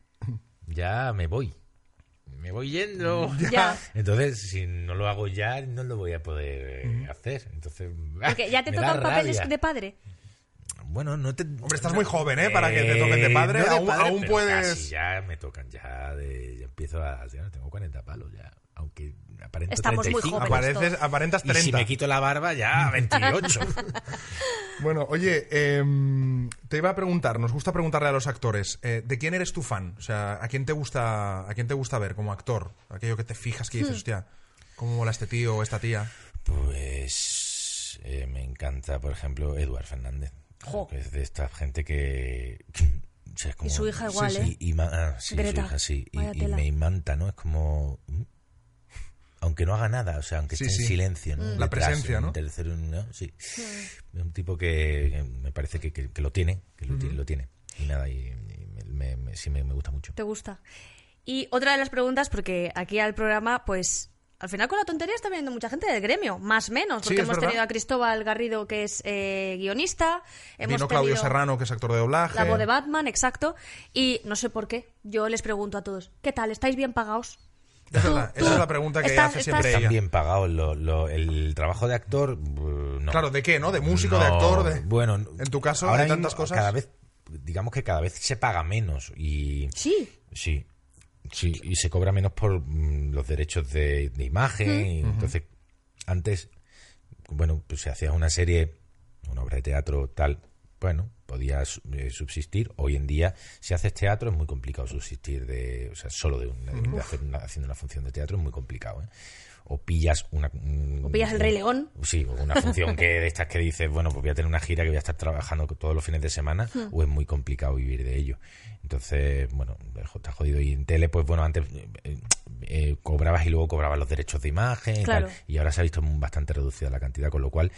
ya me voy. Me voy yendo. Ya. Entonces, si no lo hago ya, no lo voy a poder Mm. hacer. Entonces, porque ya te tocan papeles de padre. Bueno, no te... Hombre, estás muy joven, ¿eh? Para que te toquen de padre. No de aún padre, aún pero puedes... Casi ya me tocan, ya, de, ya empiezo a... Ya tengo cuarenta palos ya, aunque aparento Estamos treinta y cinco. muy jóvenes Apareces, todos. aparentas treinta. Y si me quito la barba, ya veintiocho. Bueno, oye, eh, te iba a preguntar, nos gusta preguntarle a los actores, eh, ¿de quién eres tu fan? O sea, ¿a quién te gusta, a quién te gusta ver como actor? Aquello que te fijas, que dices, Hmm. hostia, ¿cómo mola este tío o esta tía? Pues eh, me encanta, por ejemplo, Eduard Fernández. Jo. Que es de esta gente que... O sea, es como, y su hija igual, sí, ¿eh? Sí, y, ah, sí, Greta, su hija sí. Y, vaya y tela. me imanta, ¿no? Es como... Aunque no haga nada, o sea, aunque Sí, esté sí. en silencio, ¿no? Mm. La Detrás, presencia, un ¿no? tercero, ¿no? Sí. Mm. Es un tipo que, que me parece que, que, que lo tiene, que lo, Mm-hmm. tiene, lo tiene. Y nada, y, y me, me, me, sí me, me gusta mucho. ¿Te gusta? Y otra de las preguntas, porque aquí al programa, pues... Al final con la tontería está viniendo mucha gente del gremio, más o menos, porque Sí, es hemos verdad. tenido a Cristóbal Garrido, que es eh, guionista, hemos Vino Claudio tenido Serrano, que es actor de doblaje. la voz de Batman, exacto, y no sé por qué, yo les pregunto a todos, ¿qué tal? ¿Estáis bien pagados? Es Tú- verdad, tú esa es la pregunta que estás- hace estás- siempre Están ella. bien pagados. Lo, lo- el trabajo de actor, uh, no. Claro, ¿de qué, no? ¿De músico, No, de actor? De... Bueno, En tu caso ahora hay tantas mismo, cosas. Cada vez, digamos que cada vez se paga menos y Sí, sí, sí, y se cobra menos por mm, los derechos de, de imagen. Y entonces, antes, bueno, pues si hacías una serie, una obra de teatro tal, bueno, podías eh, subsistir. Hoy en día, si haces teatro es muy complicado subsistir de, o sea, solo de, una, de hacer una, haciendo una función de teatro es muy complicado, ¿eh? O pillas una... un- o pillas el Rey León. Sí, o una función que de estas que dices, bueno, pues voy a tener una gira que voy a estar trabajando todos los fines de semana, o es muy complicado vivir de ello. Entonces, bueno, está jodido. Y en tele, pues bueno, antes eh, eh, cobrabas y luego cobrabas los derechos de imagen y Claro. tal, y ahora se ha visto bastante reducida la cantidad, con lo cual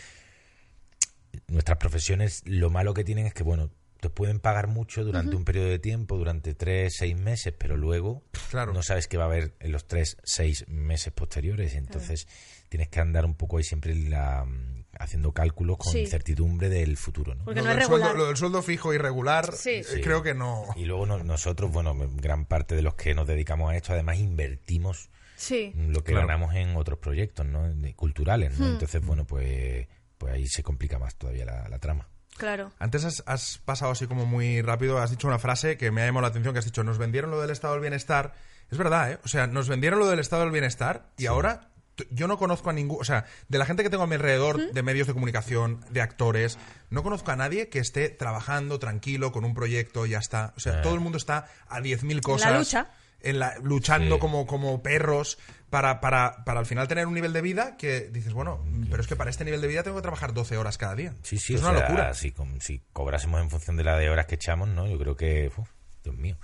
nuestras profesiones, lo malo que tienen es que, bueno, te pueden pagar mucho durante un periodo de tiempo, durante tres, seis meses, pero luego Claro. no sabes qué va a haber en los tres, seis meses posteriores. Entonces tienes que andar un poco ahí siempre la, haciendo cálculos con Sí. incertidumbre del futuro, ¿no? Porque Lo no es del regular. sueldo- lo del sueldo fijo irregular, Sí. eh, Sí. creo que no. Y luego no- nosotros, bueno, gran parte de los que nos dedicamos a esto, además invertimos Sí. lo que Claro. ganamos en otros proyectos, ¿no? De- culturales, ¿no? Entonces, bueno, pues, pues ahí se complica más todavía la, la trama. Claro. Antes has, has pasado así como muy rápido, has dicho una frase que me ha llamado la atención, que has dicho, nos vendieron lo del estado del bienestar. Es verdad, ¿eh? O sea, nos vendieron lo del estado del bienestar y ahora t- yo no conozco a ningún... O sea, de la gente que tengo a mi alrededor, de medios de comunicación, de actores, no conozco a nadie que esté trabajando tranquilo con un proyecto y ya está. O sea, Eh. todo el mundo está a diez mil cosas. la lucha. En la, luchando Sí. como, como perros para, para, para al final tener un nivel de vida que dices, bueno, pero es que para este nivel de vida tengo que trabajar doce horas cada día. Sí, sí, es o una sea, locura. Si, com- si cobrásemos en función de la de horas que echamos, ¿no? Yo creo que, uf, Dios mío,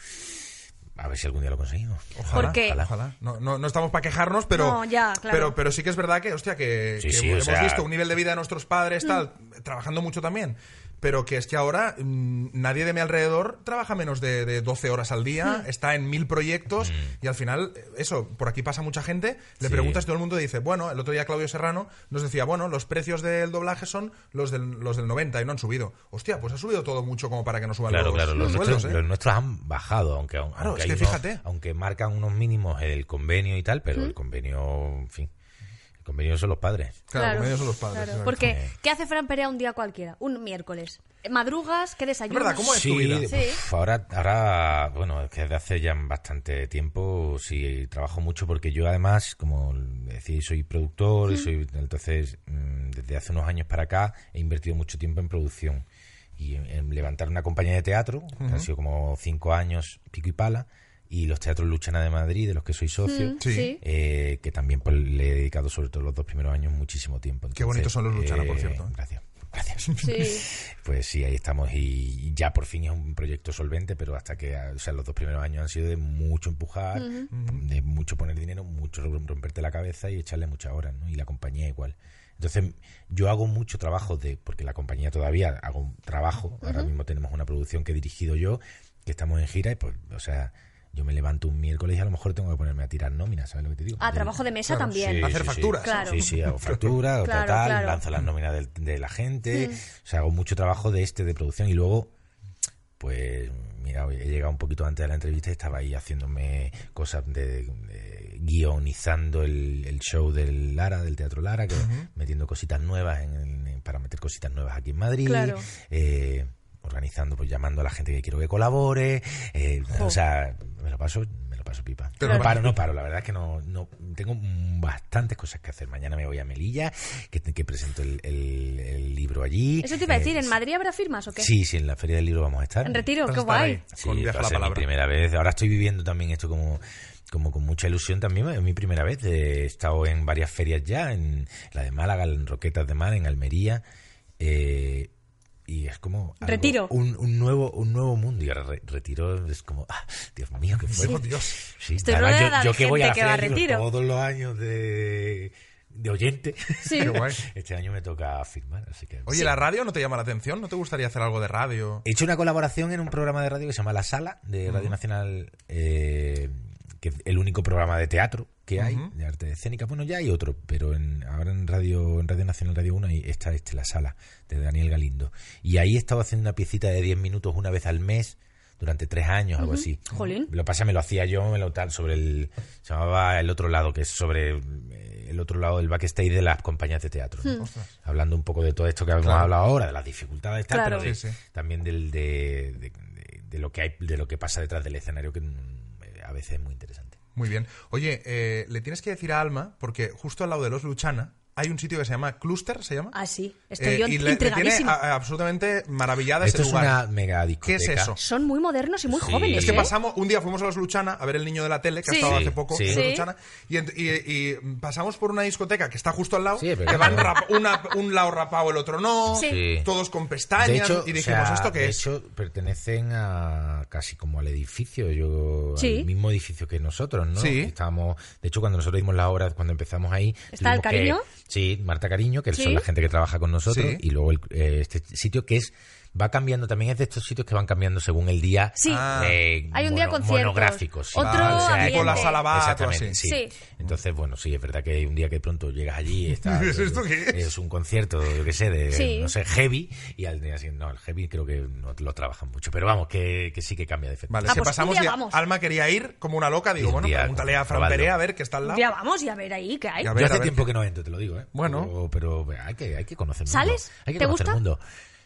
a ver si algún día lo conseguimos. Ojalá, Porque- ojalá, ojalá. No, no, no estamos para quejarnos, pero, No, ya, claro. pero pero sí que es verdad que, hostia, que, Sí, que sí, o hemos sea- visto un nivel de vida de nuestros padres, Mm. tal, trabajando mucho también. Pero que es que ahora mm, nadie de mi alrededor trabaja menos de, de doce horas al día, Mm. está en mil proyectos y al final, eh, eso, por aquí pasa mucha gente, le Sí. preguntas y todo el mundo dice, bueno, el otro día Claudio Serrano nos decía, bueno, los precios del doblaje son los del, los del noventa y no han subido. Hostia, pues ha subido todo mucho como para que no suban Claro, los, claro, los, los nuestros, sueldos, ¿eh? los nuestros han bajado, aunque, aunque Claro, es hay que unos- fíjate. aunque marcan unos mínimos el convenio y tal, pero el convenio, en fin, el convenio son los padres. Claro, como ellos son los padres. claro. exacto. Porque, ¿qué hace Fran Perea un día cualquiera? Un miércoles. ¿Madrugas? ¿Qué desayunas? Es verdad, ¿cómo es tu Sí, vida? Sí. uf, ahora, ahora, bueno, es que desde hace ya bastante tiempo sí trabajo mucho porque yo además, como decía, soy productor y soy, entonces mm, desde hace unos años para acá he invertido mucho tiempo en producción y en, en levantar una compañía de teatro, que han sido como cinco años, pico y pala, y los teatros Luchana de Madrid, de los que soy socio, Mm, Sí. sí. eh, que también pues, le he dedicado sobre todo los dos primeros años muchísimo tiempo. Qué bonitos son los Luchana, por cierto. Gracias. Gracias. Sí. Pues sí, ahí estamos y ya por fin es un proyecto solvente, pero hasta que, o sea, los dos primeros años han sido de mucho empujar, de mucho poner dinero, mucho romperte la cabeza y echarle muchas horas, ¿no? Y la compañía igual. Entonces, yo hago mucho trabajo de, porque la compañía todavía hago un trabajo, ahora mismo tenemos una producción que he dirigido yo, que estamos en gira y pues, o sea, yo me levanto un miércoles y a lo mejor tengo que ponerme a tirar nóminas, ¿sabes lo que te digo? Ah, De- trabajo de mesa Claro, también. Sí, Hacer sí, sí. facturas. Claro. Sí, sí, hago factura, Claro, otra tal, claro. lanzo las nóminas del- de, la gente, o sea, hago mucho trabajo de este, de producción y luego, pues, mira, he llegado un poquito antes de la entrevista y estaba ahí haciéndome cosas de, de- guionizando el, el show del Lara, del Teatro Lara, que metiendo cositas nuevas en, en- para meter cositas nuevas aquí en Madrid, Claro. eh, organizando, pues llamando a la gente que quiero que colabore, eh, Jo. o sea, me lo paso, me lo paso pipa. Pero no no- paro, no paro, la verdad es que no, no tengo bastantes cosas que hacer. Mañana me voy a Melilla, que, que presento el, el- el libro allí. Eso te iba a decir, Eh, ¿en Madrid habrá firmas o qué? Sí, sí, en la Feria del Libro vamos a estar. En Retiro, Vas a qué estar guay. ahí, Sí, con viaje va a a la ser mi palabra. primera vez. Ahora estoy viviendo también esto como, como con mucha ilusión también. Es mi primera vez. He estado en varias ferias ya, en la de Málaga, en Roquetas de Mar, en Almería. Eh, y es como algo- Retiro. un, un nuevo un nuevo mundo. Y ahora re- Retiro es como, ah, Dios mío, qué fuerte. Oh, Dios. Sí, Estoy además, rodeada yo, yo de que voy a la gente que va a Feria del Libro Retiro. todos los años de, de oyente. Sí. Qué guay. Este año me toca firmar, así que... Oye, ¿la radio no te llama la atención? ¿No te gustaría hacer algo de radio? He hecho una colaboración en un programa de radio que se llama La Sala, de Radio Nacional, eh, que es el único programa de teatro que hay, Uh-huh. de arte escénica. Bueno, ya hay otro, pero en, ahora en Radio en Radio Nacional Radio uno ahí está este, La Sala, de Daniel Galindo. Y ahí he estado haciendo una piecita de diez minutos una vez al mes, durante tres años, algo así. Jolín. Lo que pasa, me lo hacía yo, me lo tal, sobre el... Se llamaba El Otro Lado, que es sobre eh, el otro lado del backstage de las compañías de teatro, ¿no? Hablando un poco de todo esto que hemos Claro. hablado ahora, de las dificultades, tal, Claro. pero de- Sí, sí. también del, de, de, de- de lo que hay, de lo que pasa detrás del escenario, que mm, a veces es muy interesante. Muy bien. Oye, eh, le tienes que decir a Alma, porque justo al lado de Los Luchana hay un sitio que se llama Cluster, ¿se llama? Ah, sí. Estoy Eh, yo y le, le tiene intrigadísima. a- a- absolutamente maravillada Esto ese es lugar. una mega ¿Qué discoteca. es eso? Son muy modernos y muy Sí. jóvenes, Es que ¿eh? pasamos, un día fuimos a Los Luchana a ver El Niño de la Tele, que Sí. ha estado Sí, hace poco sí. en Los Sí. Luchana, y, ent- y- y pasamos por una discoteca que está justo al lado, Sí, pero que van claro. rap- una- un lado rapado, el otro no, Sí. Sí. todos con pestañas, De hecho, y o dijimos, sea, ¿esto qué de es? hecho, pertenecen a casi como al edificio, yo Sí. al mismo edificio que nosotros, ¿no? Sí. Estábamos, de hecho, cuando nosotros dimos la obra, cuando empezamos ahí, ¿Está el tuvimos que- Cariño? sí, Marta Cariño, que Sí. son la gente que trabaja con nosotros, Sí. y luego el- eh, este sitio que es va cambiando, también es de estos sitios que van cambiando según el día. Sí. Ah. eh, Hay un día mono- conciertos, monográficos. sí. otro Vale, O sea, ambiente. tipo la sala Bat o Exactamente, así. sí. Sí. Entonces, bueno, sí, es verdad que hay un día que de pronto llegas allí y está, ¿Es esto qué es? es un concierto, yo qué sé, de, Sí. no sé, heavy, y al día siguiente, no, el heavy creo que no lo trabajan mucho, pero vamos, que, que sí que cambia de efecto. Vale, Ah, si pues un pasamos día ya- vamos. Alma quería ir como una loca, digo, Y un bueno, día pregúntale a Fran probarlo. Perea a ver qué está al lado. Ya vamos y a ver ahí qué hay. Ya Yo ver, hace a ver tiempo qué- que no entro, te lo digo, ¿eh? Bueno. Pero, pero hay, que, hay que conocer el mundo. ¿Sales? Hay que ¿Te conocer gusta? el mundo.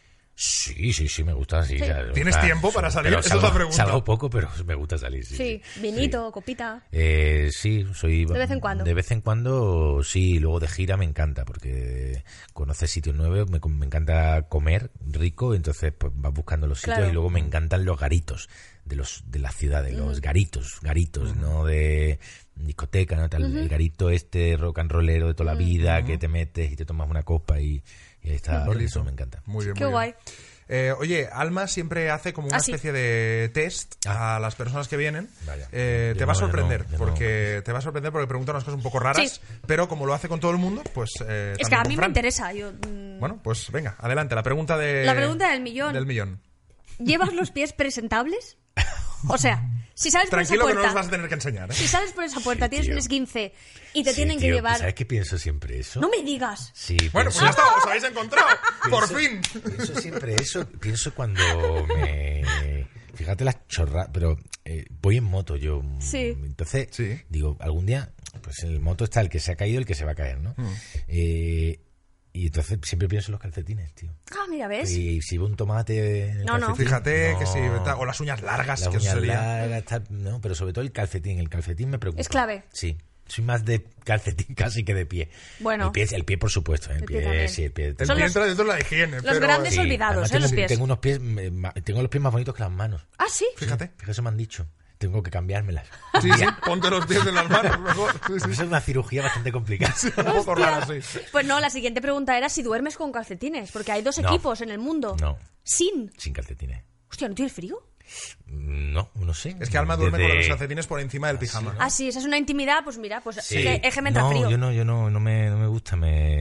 Sí, sí, sí, me gusta. Sí, Sí. o sea, me ¿Tienes gusta, tiempo para sí, salir? pero Esa es la salgo- pregunta. Salgo poco, pero me gusta salir. Sí, Sí, sí. vinito, Sí. copita. Eh, sí, soy... ¿De vez en cuando? De vez en cuando, sí. Luego de gira me encanta, porque conoces sitios nuevos, me, me encanta comer rico, entonces pues vas buscando los sitios Claro. y luego me encantan los garitos de los de las ciudades, los garitos, garitos, no de discoteca, no tal, el garito este rock and rollero de toda la vida, que te metes y te tomas una copa y, y ahí está, Bonito. eso me encanta. Muy bien, Qué muy bien. guay. Eh, oye, Alma siempre hace como una Ah, sí. especie de test Ah. a las personas que vienen. Vaya. Eh, Yo te va a no, yo sorprender, no, yo no. porque te va a sorprender porque pregunta unas cosas un poco raras, Sí. pero como lo hace con todo el mundo, pues eh, Es también que a con mí me Fran. interesa. Yo, mm, Bueno, pues venga, adelante. La pregunta de La pregunta del millón. Del millón. ¿Llevas los pies presentables? O sea, si sales por esa Tranquilo que no puerta, nos vas a tener que enseñar. ¿eh? si sales por esa puerta, Sí, tienes tío. un esguince y te Sí, tienen que tío, llevar. ¿sabes qué pienso siempre eso? No me digas. Sí, Bueno, pues pienso- ya está, os habéis encontrado. Por Pienso- fin. Pienso siempre eso. Pienso cuando me. Fíjate las chorradas. Pero eh, voy en moto yo. Sí. Entonces, Sí. digo, algún día. Pues en el moto está el que se ha caído y el que se va a caer, ¿no? Mm. Eh, y entonces siempre pienso en los calcetines, tío. Ah, mira, ¿ves? Y si veo un tomate. En el No, no. calcetín, Fíjate no. que si... O las uñas largas, Las que eso uñas sería... largas, tal, no, pero sobre todo el calcetín. El calcetín me preocupa. Es clave. Sí. Soy más de calcetín casi que de pie. Bueno. El pie, el pie por supuesto. ¿eh? El, El pie pie, también. sí, el pie. El Son pie los- entra dentro de la higiene, pero... grandes eh, olvidados, además ¿eh? tengo, Los pies. tengo unos pies, me- ma- tengo los pies más bonitos que las manos. Ah, sí. Fíjate. Fíjate, eso me han dicho. Tengo que cambiármelas. Sí, sí, ponte los pies en las manos mejor. Sí, sí. Eso es una cirugía bastante complicada. Un poco raro, sí. Pues no, la siguiente pregunta era si duermes con calcetines, porque hay dos No. equipos en el mundo. No, Sin. sin calcetines. Hostia, ¿no tienes frío? No, no sé. Es que Alma duerme con Desde- los calcetines por encima del pijama. Ah, sí, esa es una intimidad, pues mira, pues Sí. es que eje me entra no, frío. yo no, yo no, no me, no me gusta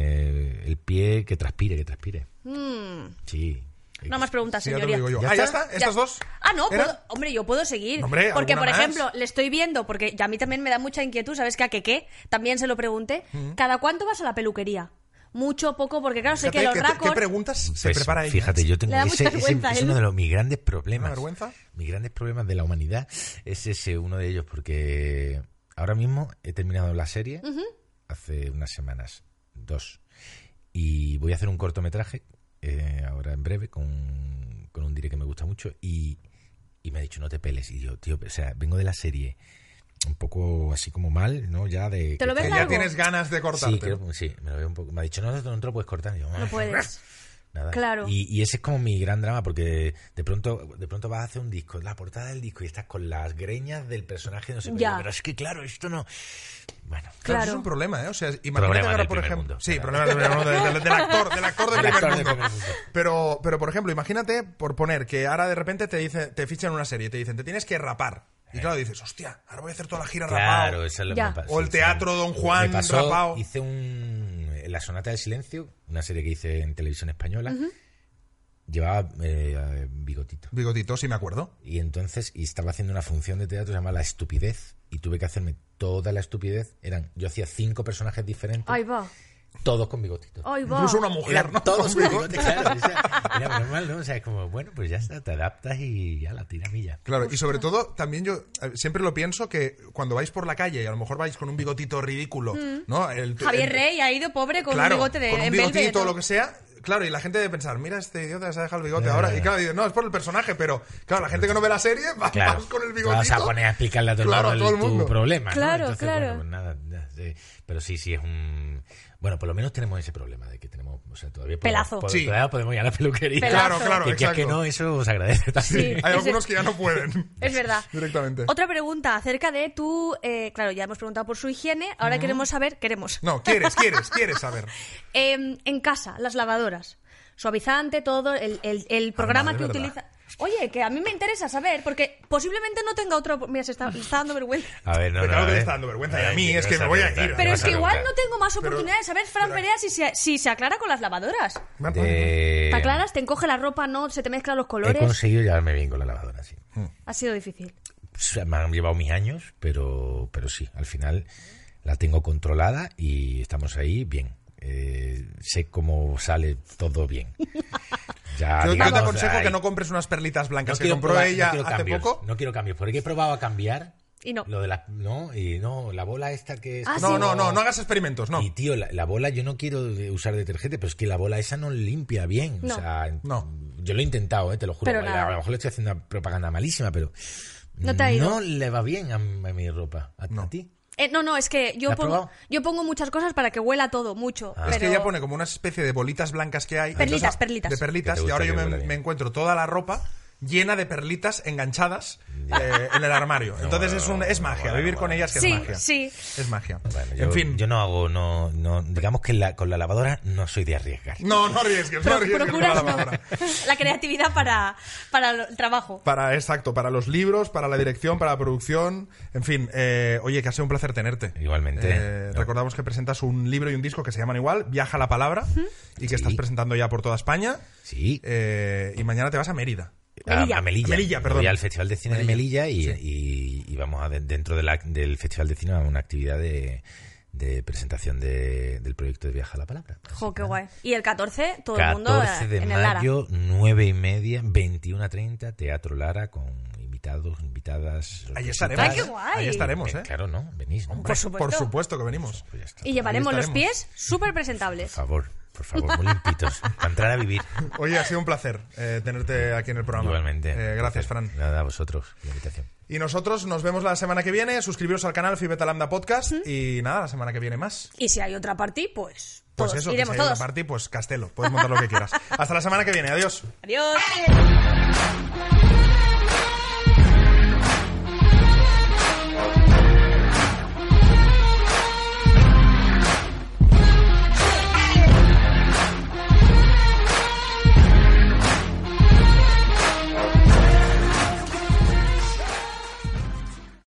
me, el pie que transpire, que transpire. Mm, Sí. no más preguntas, Sí, ya te lo señoría. digo yo. ¿Ya Ah, ¿ya está? está? ¿Estas Ya. dos? Ah, no, ¿Era? puedo- hombre, yo puedo seguir. Hombre, porque, por ¿alguna más? ejemplo, le estoy viendo, porque a mí también me da mucha inquietud, ¿sabes qué? A Keke también se lo pregunté. ¿Cada cuánto vas a la peluquería? Mucho, poco, porque claro, sé Fíjate que los ¿qué, racos... ¿Qué preguntas se Pues, prepara ella? fíjate, yo tengo Le da ese, mucha ese- vergüenza, es ¿eh? uno de los mis grandes problemas. ¿Una vergüenza? Mis grandes problemas de la humanidad es ese, uno de ellos, porque ahora mismo he terminado la serie hace unas semanas, dos, y voy a hacer un cortometraje eh, ahora en breve con, con un direct que me gusta mucho y, y me ha dicho no te peles y yo, tío, o sea, vengo de la serie un poco así como mal, ¿no? Ya de ¿Te lo que- ves Que ya largo? tienes ganas de cortarte. Sí, creo- sí, me lo veo un poco. Me ha dicho, no, no, no te lo puedes cortar. Y yo, No puedes. Nada. Claro. Y, y ese es como mi gran drama, porque de pronto de pronto vas a hacer un disco, la portada del disco, y estás con las greñas del personaje, no sé qué. Ya. Pero es que, claro, esto no. Bueno. Claro, Claro. eso es un problema, ¿eh? O sea, imagínate Problemas que ahora, del por primer ejemplo... mundo. Sí, problemas del primer mundo, del, del- del actor, del actor del Del primer actor del mundo. primer mundo. Pero, pero, por ejemplo, imagínate, por poner, que ahora de repente te dice, te fichan una serie y te dicen, te tienes que rapar. Y claro, dices, hostia, ahora voy a hacer toda la gira Claro, rapado. eso es lo Ya. que me pasa. O el teatro Don Juan Me pasó, rapao. Hice un. La Sonata del Silencio, una serie que hice en televisión española. llevaba eh, bigotito. Bigotito, sí me acuerdo. Y entonces, y estaba haciendo una función de teatro llamada La Estupidez, y tuve que hacerme toda la estupidez. Eran, yo hacía cinco personajes diferentes, Ahí va. todos con bigotito. Ahí va. Incluso una mujer, Eran ¿no? todos Con con bigote. bigote, claro. O sea, era normal, ¿no? O sea, es como, bueno, pues ya está, te adaptas y ya la tiramilla. Claro, y sobre todo, también yo eh, siempre lo pienso que cuando vais por la calle y a lo mejor vais con un bigotito ridículo, ¿no? El, Javier el- Rey ha ido pobre con claro, un bigote de con un en bigotito velvet, o ¿no? lo que sea. Claro, y la gente debe pensar, mira, este idiota se ha dejado el bigote Ya, ahora. ya, Y ya. claro, dice, no, es por el personaje, pero claro, la gente que no ve la serie va Claro, vas con el te bigotito. vas a poner a explicarle a todo el Claro, mundo a todo el tu mundo. problema, ¿no? Claro, Entonces, claro. bueno, pues nada, ya, sí. Pero sí, sí es un... Bueno, por lo menos tenemos ese problema de que tenemos, o sea, todavía podemos, Pelazo. podemos, Sí. todavía podemos ir a la peluquería. Pelazo. Claro, claro, Y que es que exacto. no, eso os agradece también. Sí. Hay Ese- algunos que ya no pueden. Es verdad. Directamente. Otra pregunta acerca de tu... eh, claro, ya hemos preguntado por su higiene, ahora queremos saber... Queremos. No, quieres, quieres, quieres saber. Eh, en casa, las lavadoras. Suavizante, todo, el, el, el programa madre, que ¿verdad? utiliza... Oye, que a mí me interesa saber, porque posiblemente no tenga otro... Mira, se está, le está dando vergüenza. A ver, no, Pero no, claro a que le ver. está dando vergüenza, y a ver, mí ¿qué es que vas me a voy a preguntar? ir. Pero ¿Qué es vas que a igual preguntar? no tengo más Pero- oportunidad de saber, Fran pero- Perea, si se, si se aclara con las lavadoras. De- ¿Te aclaras? ¿Te encoge la ropa? ¿No? ¿Se te mezclan los He colores? conseguido llevarme bien con la lavadora, sí. Ha sido difícil. O sea, me han llevado mis años, pero, pero sí, al final la tengo controlada y estamos ahí bien. Eh, sé cómo sale todo bien. Ya, Yo, yo te digamos, aconsejo ay, que no compres unas perlitas blancas que quiero compró probar- ella no quiero hace cambios, poco. No quiero cambios, porque he probado a cambiar Y no. lo de la... No, y no, la bola esta que... es Ah, como- No, sí. no, no, no hagas experimentos, no. Y tío, la, la bola, yo no quiero de- usar detergente, pero es que la bola esa no limpia bien. No. O sea, No. yo lo he intentado, eh, te lo juro. Pero A- nada. a lo mejor le estoy haciendo una propaganda malísima, pero No te ha ido. no le va bien a, m- a mi ropa. ¿A, No. a ti? Eh, no, no, es que yo ¿La has pongo, probado? yo pongo muchas cosas para que huela todo mucho. Ah. pero... Es que ella pone como una especie de bolitas blancas que hay. Perlitas, Entonces, perlitas. De perlitas. Que te Y ahora gusta yo que me, huela bien. me encuentro toda la ropa llena de perlitas enganchadas eh, en el armario. Entonces es, un, es magia. no, Vivir no, con no. ellas que Sí, es magia. sí. Es magia. Bueno, yo, en fin. yo no hago, no, no, digamos que la- con la lavadora no soy de arriesgar. No, no arriesgues, no Pro- arriesgues con la procuras no. lavadora. La creatividad para, para el trabajo. Para, exacto, para los libros, para la dirección, para la producción. En fin, eh, oye, que ha sido un placer tenerte. Igualmente. Eh, No. Recordamos que presentas un libro y un disco que se llaman igual, Viaja la Palabra, y que Sí. estás presentando ya por toda España. Sí. Eh, y mañana te vas a Mérida. A- Melilla. A, Melilla. A Melilla, Me perdón. voy al Festival de Cine Melilla, de Melilla y, sí. y- y vamos a de- dentro de la- del Festival de Cine a una actividad de, de presentación de- del proyecto de Viaja la Palabra. Jo, qué guay. Y el catorce, todo el mundo catorce eh, de en el Lara. mayo, nueve y media, veintiuno a treinta, Teatro Lara con invitados, invitadas. Ahí sorpresitas. estaremos. ¡Ay, qué guay! Ahí estaremos, Ven, ¿eh? Claro, ¿no? Venís, ¿no? Por supuesto. Por supuesto que venimos. Pues ya está. Y llevaremos los estaremos. pies súper Por presentables. favor, por favor, muy limpitos. Para entrar a vivir. Oye, ha sido un placer eh, tenerte aquí en el programa. Igualmente. Eh, gracias, Fran. Nada, a vosotros, la invitación. Y nosotros nos vemos la semana que viene. Suscribiros al canal Fibeta Lambda Podcast. Y nada, la semana que viene más. Y si hay otra party, pues Pues todos, eso, que iremos si hay una todos. party, pues Castelo. Puedes montar lo que quieras. Hasta la semana que viene. Adiós. Adiós.